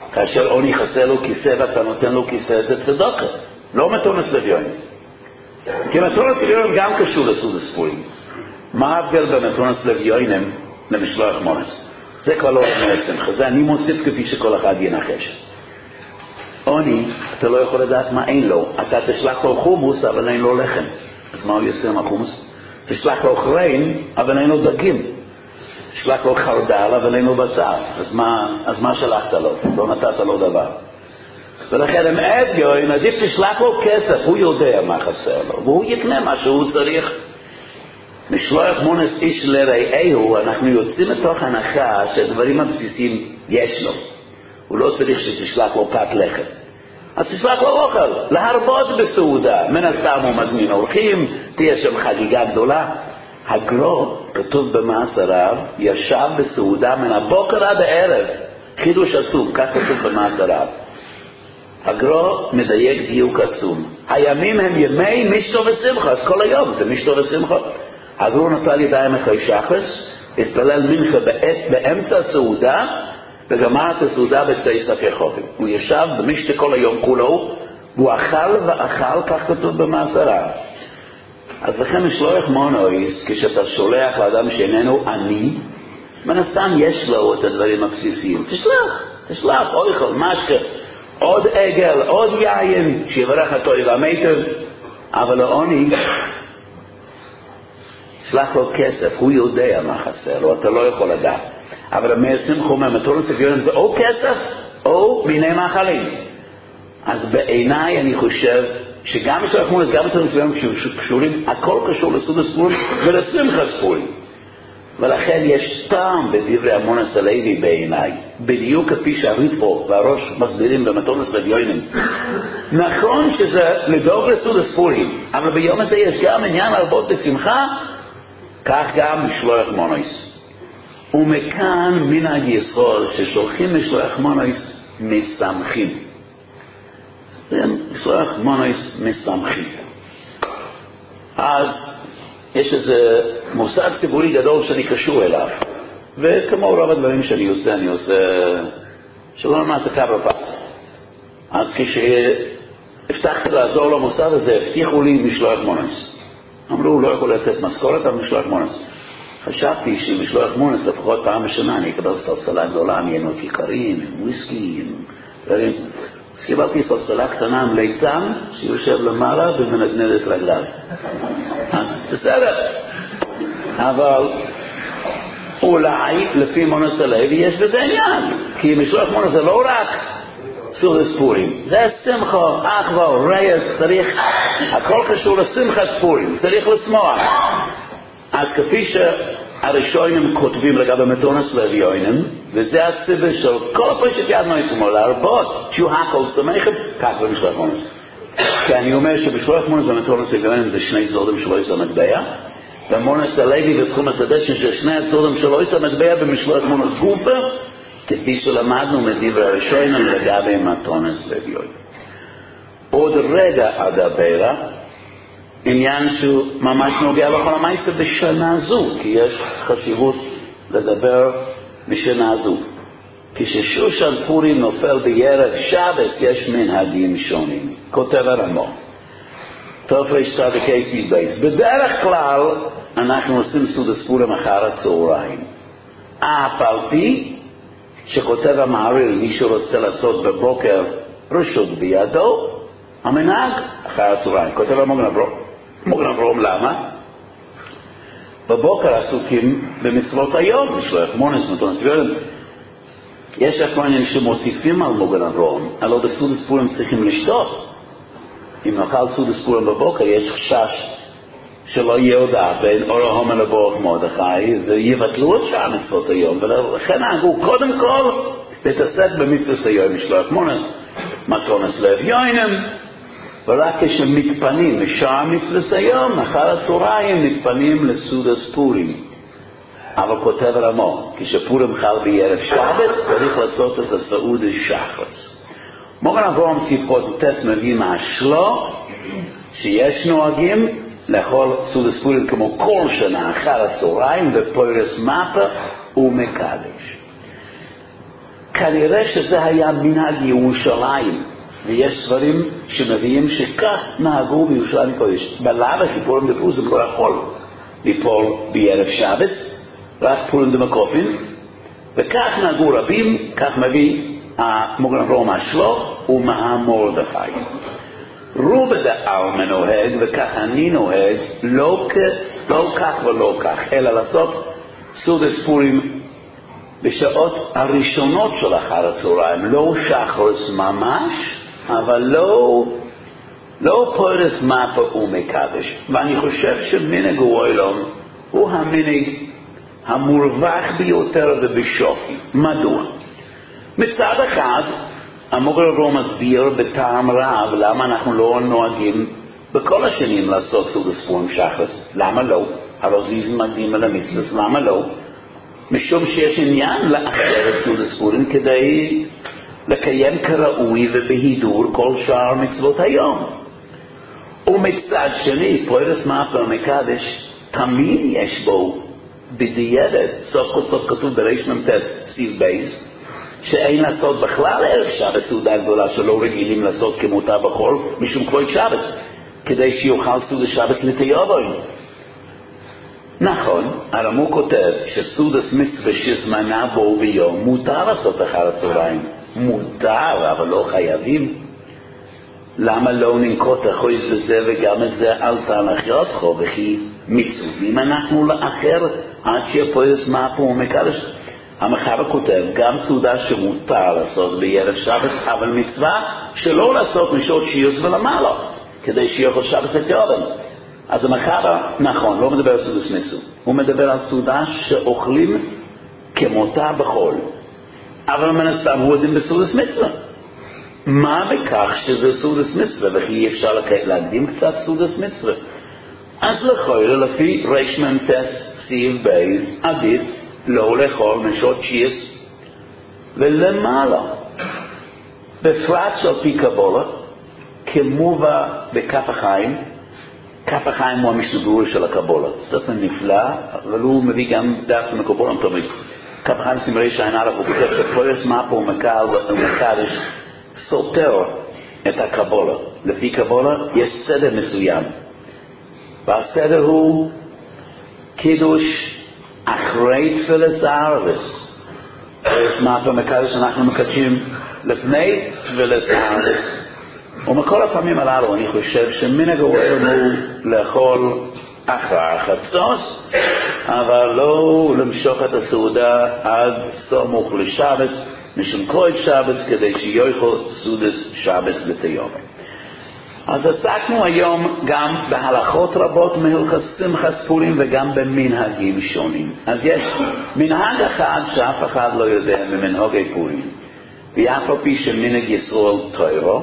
כאשר עוני חסר לו כיסא ואתה נותן לו כיסא, זה צדקה, לא מתונס לוויונים. כי מתונס לוויונים גם קשור לסעודת פורים. מה ההבדל בין מתונס לוויונים למשלוח מונס? זה כבר לא אומר שמחה, זה אני מוסיף כפי שכל אחד ינחש. עוני, אתה לא יכול לדעת מה אין לו. אתה תשלח לו חומוס, אבל אין לו לחם. אז מה הוא יעשה עם החומוס? תשלח לו חרין, אבל אין לו דגים. תשלח לו חרדל, אבל אין לו בשר. אז מה, אז מה שלחת לו? לא נתת לו דבר. ולכן עם אתגוין, עדיף תשלח לו כסף, הוא יודע מה חסר לו, והוא יקנה מה שהוא צריך. משלוח מונס איש לרעהו, אנחנו יוצאים מתוך הנחה שהדברים הבסיסיים יש לו. הוא לא צריך שתשלח לו פת לחם. אז תשלח לו אוכל, להרבות בסעודה. מן הסתם הוא מזמין אורחים, תהיה שם חגיגה גדולה. הגרו, כתוב במעשר רב, ישב בסעודה מן הבוקר עד הערב. חידוש עצום, כך כתוב במעשר רב. הגרו מדייק דיוק עצום. הימים הם ימי משתו ושמחה, אז כל היום זה משתו ושמחה. הגרו נטל ידיים אחרי שחס, התפלל מנחה בעת, באמצע הסעודה, וגמר את הסעודה בצי שקי חופים. הוא ישב במשתה כל היום כולו, והוא אכל ואכל, כך כתוב במעשר רב. אז לכן משלוח מונויס, כשאתה שולח לאדם שאיננו עני, מן הסתם יש לו את הדברים הבסיסיים. תשלח, תשלח, אוכל, משקה, עוד עגל, עוד יין, שיברך הטוב והמיטב, אבל העוני, שלח לו כסף, הוא יודע מה חסר לו, אתה לא יכול לדעת. אבל המאיר שמחו מהמתונס לוויונים זה או כסף או מיני מאכלים. אז בעיניי אני חושב שגם משלוח מונס, גם מתונס לוויונים קשורים, הכל קשור לסעודת פורים ולשמחת פורים. ולכן יש טעם בדברי המונס הלוי בעיניי, בדיוק כפי שהריטבו והראש מסבירים במתונס לוויונים. נכון שזה לדאוג לסעודת פורים, אבל ביום הזה יש גם עניין להרבות בשמחה, כך גם משלוח מונס. ומכאן מנהג ישראל ששולחים משלוח מונס משמחים. משלוח מונס משמחים. אז יש איזה מושג ציבורי גדול שאני קשור אליו, וכמו רוב הדברים שאני עושה, אני עושה שלא נעשה קו הפעם. אז כשהבטחתי לעזור למוסד הזה, הבטיחו לי משלוח מונס. אמרו, הוא לא יכול לתת משכורת על משלוח מונס. חשבתי שמשלוח מונס לפחות פעם בשנה אני אקבל סלסלה גדולה עם יינות יקרים, עם וויסקי, עם דברים. אז קיבלתי סלסלה קטנה עם ליצן שיושב למעלה ומנדנד את רגליו. אז בסדר. אבל אולי לפי מונס הלוי יש בזה עניין. כי משלוח מונס זה לא רק סעודת פורים. זה שמחה, אחווה, רייס, צריך, הכל קשור לשמחת פורים, צריך לשמוח. אז כפי שהראשונים כותבים לגבי מתונס לוויונים, וזה הסיבה של כל פשט יד נויסמו להרבות, שהוא הכל שמחת, כך במשלוח מונס. כי אני אומר שבשלוח מונס ומתונס לוויונים זה שני סודים שלא יסע מטבע, ומונס הלוי ותחום השדה ששני הסודים שלא יסע מטבע במשלוח מונס גופה, כפי שלמדנו מדברי הראשונים לגבי מתונס לוויונים. עוד רגע אדבר עניין שהוא ממש נוגע לכל המעשה בשנה זו, כי יש חשיבות לדבר בשנה זו. כששושן פורים נופל בערב שבת יש מנהגים שונים. כותב הרמב"ם תר"ש צד"י בייס. בדרך כלל אנחנו עושים סעודת פורים אחר הצהריים. אף על פי שכותב המהר"ל, מי שרוצה לעשות בבוקר רשות בידו, המנהג אחר הצהריים. כותב המוגן אברום. מוגן אברום למה? בבוקר עסוקים במצוות היום, משלוח מונס, מתונס לוויונים. יש אחרונים שמוסיפים על מוגן אברום, הלא בסעודת פורים צריכים לשתות. אם נאכל סעודת פורים בבוקר, יש חשש שלא יהיה הודעה בין אור ההומן לברוך מרדכי, ויבטלו את שעה מצוות היום, ולכן נהגו קודם כל להתעסק במצוות היום, משלוח מונס, מתונס לוויונים, ורק כשמתפנים משעה מצוות היום, אחר הצהריים מתפנים לסעודת פורים. אבל כותב הרמב"ם, כשפורים חל בערב שבת, צריך לעשות את הסעודת שחרס. מוגן אברום סיפות טס מביא מהשלו, שיש נוהגים לאכול סעודת פורים כמו כל שנה אחר הצהריים, בפורס מפה ומקדש. כנראה שזה היה מנהג ירושלים, ויש ספרים שמביאים שכך נהגו בירושלים קודש. בלאו הכי פורים דפוס לא יכול ליפול בערב שבת, רק פורים דמקופין, וכך נהגו רבים, כך מביא המוגן רומא שלו ומהמורדכי. רובה דאלמה נוהג, וכך אני נוהג, לא, לא כך ולא כך, אלא לעשות סעודת פורים בשעות הראשונות של אחר הצהריים, לא שחרס ממש, אבל לא, לא פורס מפה ומקדש. ואני חושב שמנהג העולם הוא המנהג המורווח ביותר ובשופי. מדוע? מצד אחד, המוגן רומא מסביר בטעם רב למה אנחנו לא נוהגים בכל השנים לעשות סעודת פורים שחרס. למה לא? הרי זיז מקדים על המצווה, למה לא? משום שיש עניין לאחר את סעודת פורים כדי לקיים כראוי ובהידור כל שאר מצוות היום. ומצד שני, פורס מפה ומקדש תמיד יש בו בדיעבד, סוף כל סוף כתוב בריש ממתס סיב בייס, שאין לעשות בכלל ערב שבת סעודה גדולה שלא רגילים לעשות כמותה בכל משום כבוד שבת, כדי שיוכל סעודת שבת לתיובוין. נכון, הרמ"א כותב שסעודת מצווה שזמנה בו ביום מותר לעשות אחר הצהריים, מותר אבל לא חייבים. למה לא ננקוט אחוז בזה וגם את זה אל תנחיות חו, וכי מצווים אנחנו לאחר עד שפורס מפה ומקדש. המחבר כותב גם סעודה שמותר לעשות בערב שבת, אבל מצווה שלא לעשות משעות שיוס ולמעלה, כדי שיוכל שבת לתיובן. אז המחבר, נכון, לא מדבר על סעודת מצווה, הוא מדבר על סעודה שאוכלים כמותה בחול, אבל מן הסתם הוא יודעים בסעודת מצווה. מה בכך שזה סעודת מצווה, וכי אי אפשר להקדים קצת סעודת מצווה? אז לכל לפי ריש ממתס סיב בייס עדיף לא לאכול משעות שיס ולמעלה, בפרט של פי קבולה, כמובא בכף החיים. כף החיים הוא המשתברור של הקבולה, ספר נפלא, אבל הוא מביא גם דף מקבולה תמיד. כף החיים סמרי שעינה לך, הוא כותב שפורס מפה ומקדש סותר את הקבולה. לפי קבולה יש סדר מסוים, והסדר הוא קידוש אחרי תפילת הערבס. פורס מפה ומקדש אנחנו מקדשים לפני תפילת הערבס. ומכל הפעמים הללו אני חושב שמנהג העולם הוא לאכול אחר החצות, אבל לא למשוך את הסעודה עד סמוך לשבת, משום כבוד שבת, כדי שיוכל סעודת שבת לתיובן. אז עסקנו היום גם בהלכות רבות מהלכות שמחת פורים וגם במנהגים שונים. אז יש מנהג אחד שאף אחד לא יודע ממנהגי פורים, ואף על פי שמנהג ישראל תורה.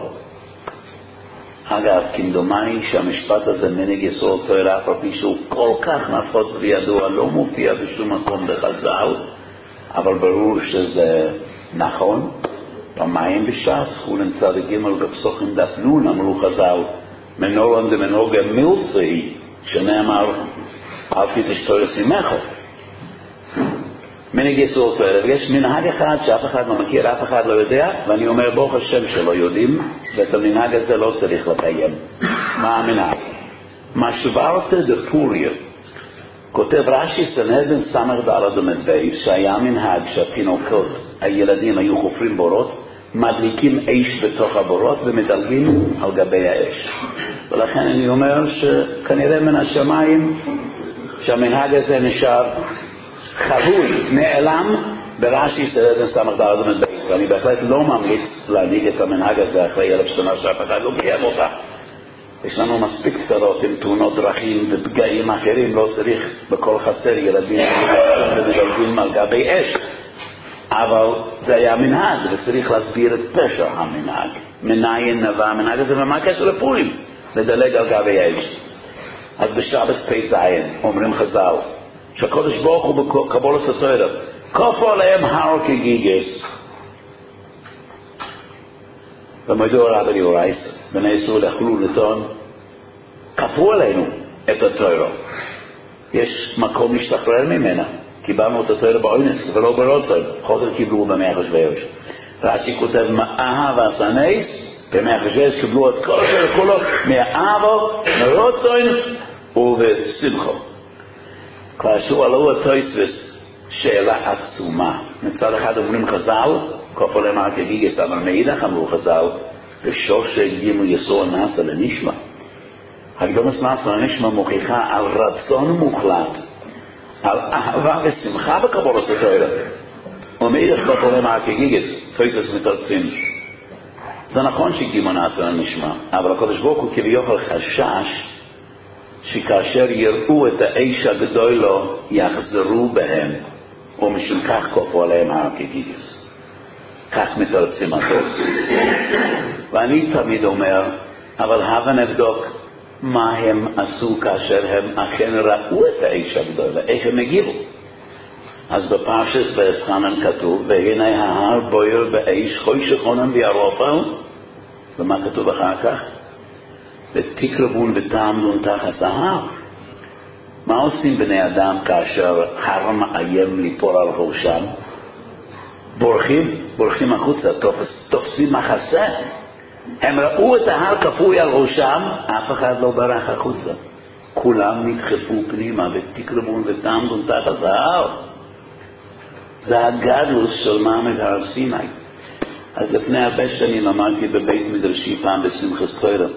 אגב, כמדומני שהמשפט הזה מנהג ישראל תורה, אף על פי שהוא כל כך נפוץ וידוע, לא מופיע בשום מקום בחז"ל, אבל ברור שזה נכון. פעמיים בש"ס, חולין צדיק ג' בפסוחים דף נון, אמרו חז"ל, מנורן דמנהוגה מילצי, שנאמר, אל תשתור שימחו. מנהג ישראל תורה, ויש מנהג אחד שאף אחד לא מכיר, אף אחד לא יודע, ואני אומר ברוך השם שלא יודעים, ואת המנהג הזה לא צריך לקיים. מה המנהג? מה שברת דפוריה, כותב רש"י סנהדרין סמך ד' עמוד בייס, שהיה מנהג שהתינוקות, הילדים היו חופרים בורות, מדליקים אש בתוך הבורות ומדלגים על גבי האש. ולכן אני אומר שכנראה מן השמיים שהמנהג הזה נשאר חבוי, נעלם ברש"י סנהדרין סמך ד' עמוד בייס. ואני בהחלט לא ממליץ להנהיג את המנהג הזה אחרי אלף שנה שאף אחד לא קיים אותה. יש לנו מספיק קצרות עם תאונות דרכים ופגעים אחרים, לא צריך בכל חצר ילדים ומדלגים על גבי אש. אבל זה היה מנהג, וצריך להסביר את פשר המנהג. מנין נבע המנהג הזה, ומה הקשר לפורים? לדלג על גבי אש. אז בשבת פ"ז אומרים חז"ל, שהקדוש ברוך הוא בקבולת התורה, כפו עליהם הר כגיגס. ומדוע רבי יורייס, בני ישראל יכלו לטעון, כפו עלינו את התורה. יש מקום להשתחרר ממנה, קיבלנו את התורה באונס ולא ברוצוי, חודר קיבלו במאה אחשוורוש. רש"י כותב מאהב הסנס, במאה אחשוורוש קיבלו את כל זה כולו מאהבו, מרוצוי ובשמחו. כבר שואלו את תוספות שאלה עצומה. מצד אחד אומרים חז"ל, כופו למה כגיגס, אבל מאידך אמרו חז"ל, בשוש גימו יסור נעשה לנשמה. הקדומס נעשה לנשמה מוכיחה על רצון מוחלט, על אהבה ושמחה בקבולת התורה. ומאידך כופו למה כגיגס, תוספות מתרצים. זה נכון שגימו נעשה לנשמה, אבל הקדוש ברוך הוא כביכול חשש שכאשר יראו את האיש הגדול לו יחזרו בהם, ומשום כך כופו עליהם הר כגיגס. כך מתרצים התוספות. ואני תמיד אומר, אבל הבה נבדוק מה הם עשו כאשר הם אכן ראו את האיש הגדול, איך הם הגיבו. אז בפרשת ואסחנן כתוב, והנה ההר בוער באש חושך עונן ויערופל. ומה כתוב אחר כך? ותקרבון ותעמדון תחת ההר. מה עושים בני אדם כאשר הר מאיים ליפול על ראשם? בורחים, בורחים החוצה, תופסים מחסה. הם ראו את ההר כפוי על ראשם, אף אחד לא ברח החוצה. כולם נדחפו פנימה ותקרבון ותעמדון תחת ההר. זה הגדלות של מעמד הר סיני. אז לפני הרבה שנים למדתי בבית מדרשי פעם בשמחת תורה.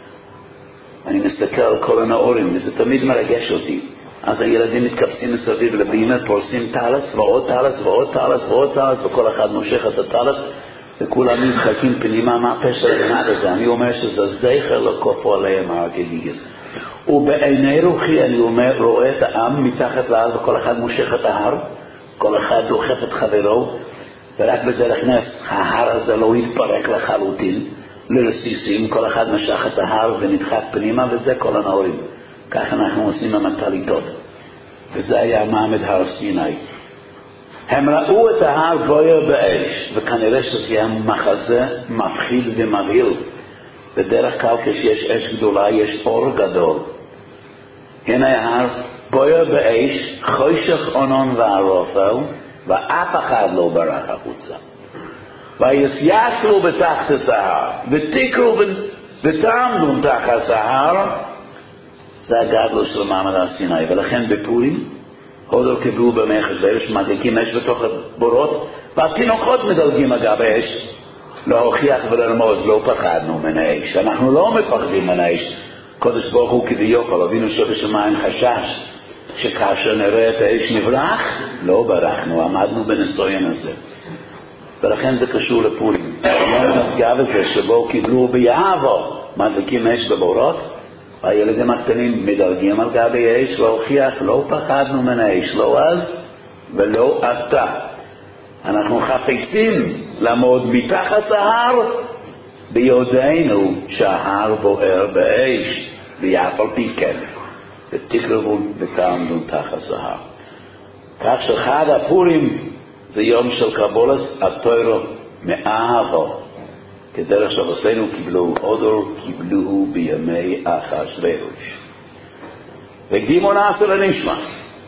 אני מסתכל על כל הנאורים, וזה תמיד מרגש אותי. אז הילדים מתקפסים מסביב לבימה, פורסים טלס ועוד טלס ועוד טלס ועוד טלס, וכל אחד מושך את הטלס, וכולם מתחלקים פנימה. מה הפשר הגנד הזה? אני אומר שזה זכר לכופו עליהם הר כגיגס. ובעיני רוחי אני אומר, רואה את העם מתחת להר, וכל אחד מושך את ההר, כל אחד דוחף את חברו, ורק בדרך נס ההר הזה לא יתפרק לחלוטין לרסיסים, כל אחד משך את ההר ונדחק פנימה, וזה כל הנאורים. כך אנחנו עושים עם הטליתות, וזה היה מעמד הר סיני. הם ראו את ההר בוער באש, וכנראה שזה היה מחזה מפחיד ומבהיל. בדרך כלל כשיש אש גדולה יש אור גדול. הנה ההר בוער באש, חושך עונן וערופל, ואף אחד לא ברח החוצה. ויסייסלו בתחת ההר, ותקרו ותעמדו תחת ההר. זה הגדלות של מעמד הר סיני. ולכן בפורים הודו קיבלו במאה אחשוורוש, מדליקים אש בתוך הבורות, והתינוקות מדלגים אגב אש, להוכיח ולרמוז, לא פחדנו מן האש. אנחנו לא מפחדים מן האש. קודש ברוך הוא כביכול, אבינו שבשמיים חשש שכאשר נראה את האש נברח, לא ברחנו, עמדנו בניסיון הזה. ולכן זה קשור לפורים. היום נפגע בזה שבו קיבלו ביעבו, מדליקים אש בבורות, והילדים הקטנים מדלגים על גבי האש להוכיח, לא פחדנו מן האש, לא אז ולא עתה. אנחנו חפצים לעמוד מתחת ההר, ביודענו שההר בוער באש, ויף על פי כן, ותקרבו ותעמדו תחת ההר. כך שחג הפורים זה יום של קבולת התורה מאהבו, כדרך שאבותינו קיבלו הודו, קיבלוהו בימי אחשוורוש. והקדימו נעשה לנשמה,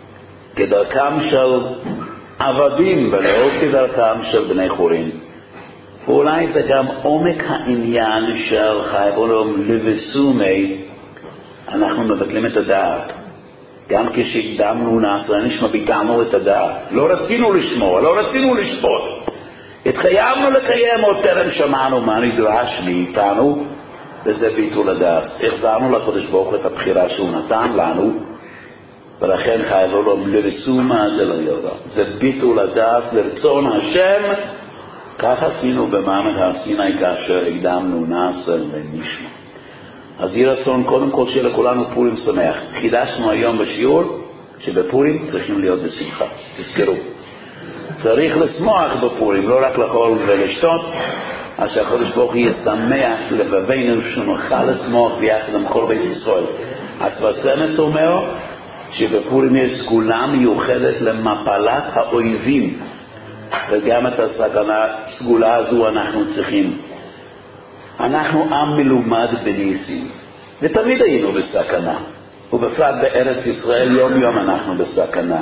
כדרכם של עבדים ולא כדרכם של בני חורין. ואולי זה גם עומק העניין של חייבונם לבסומי, אנחנו מבטלים את הדעת. גם כשהקדמנו נעשה לנשמה ביטלנו את הדעת. לא רצינו לשמוע, לא רצינו לשפוט. התחייבנו לקיים עוד טרם שמענו מה נדרש מאיתנו, וזה ביטול הדעת. החזרנו לקדוש ברוך הוא את הבחירה שהוא נתן לנו, ולכן חייבו לו לרסומה דלא ידע. זה ביטול הדעת לרצון השם. כך עשינו במעמד הר סיני כאשר הקדמנו נעשה לנשמה. אז יהי רצון קודם כל שיהיה לכולנו פורים שמח. חידשנו היום בשיעור שבפורים צריכים להיות בשמחה. תזכרו, צריך לשמוח בפורים, לא רק לאכול ולשתות, אז שהקדוש ברוך הוא ישמח לבבינו שנוכל לשמוח ביחד עם כל בית ישראל. הספר סמס אומר שבפורים יש סגולה מיוחדת למפלת האויבים, וגם את הסגולה, סגולה הזו אנחנו צריכים. אנחנו עם מלומד בניסים, ותמיד היינו בסכנה, ובפרט בארץ ישראל יום יום אנחנו בסכנה.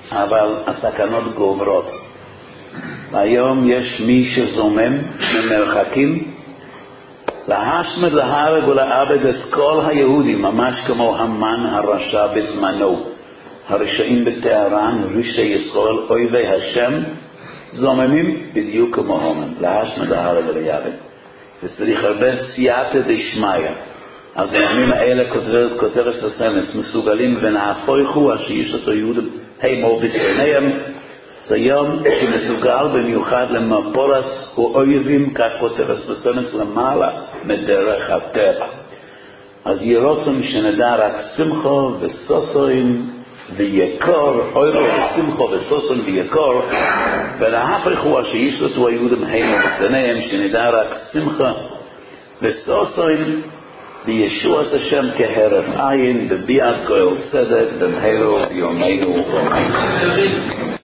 אבל הסכנות גוברות. היום יש מי שזומם ממרחקים להשמד, להרג ולאבד את כל היהודים, ממש כמו המן הרשע בזמנו. הרשעים בטהרן, רשעי ישראל, אויבי השם, זוממים בדיוק כמו המן, להשמד, להרג ולאבד. וצריך הרבה סייעתא דשמיא. אז הימים האלה כותרת, כותרת הסמס, מסוגלים ונהפוכו אשר יש אותו יהודים הימו בשונאיהם. זה יום שמסוגל במיוחד למפורס ואויבים, כך כותרת הסמס, למעלה מדרך הטבע. אז ירוצם שנדע רק שמחו וסוסוין ויקור, אוירו ושמחו וסוסוין ויקור, ונהפוכו אשר יש אותו יהודים הימו בשונאיהם, שנדע רק שמחה וסוסוין בישוע השם כהרף עין, בביאת כל צדק, במהרו ביומנו.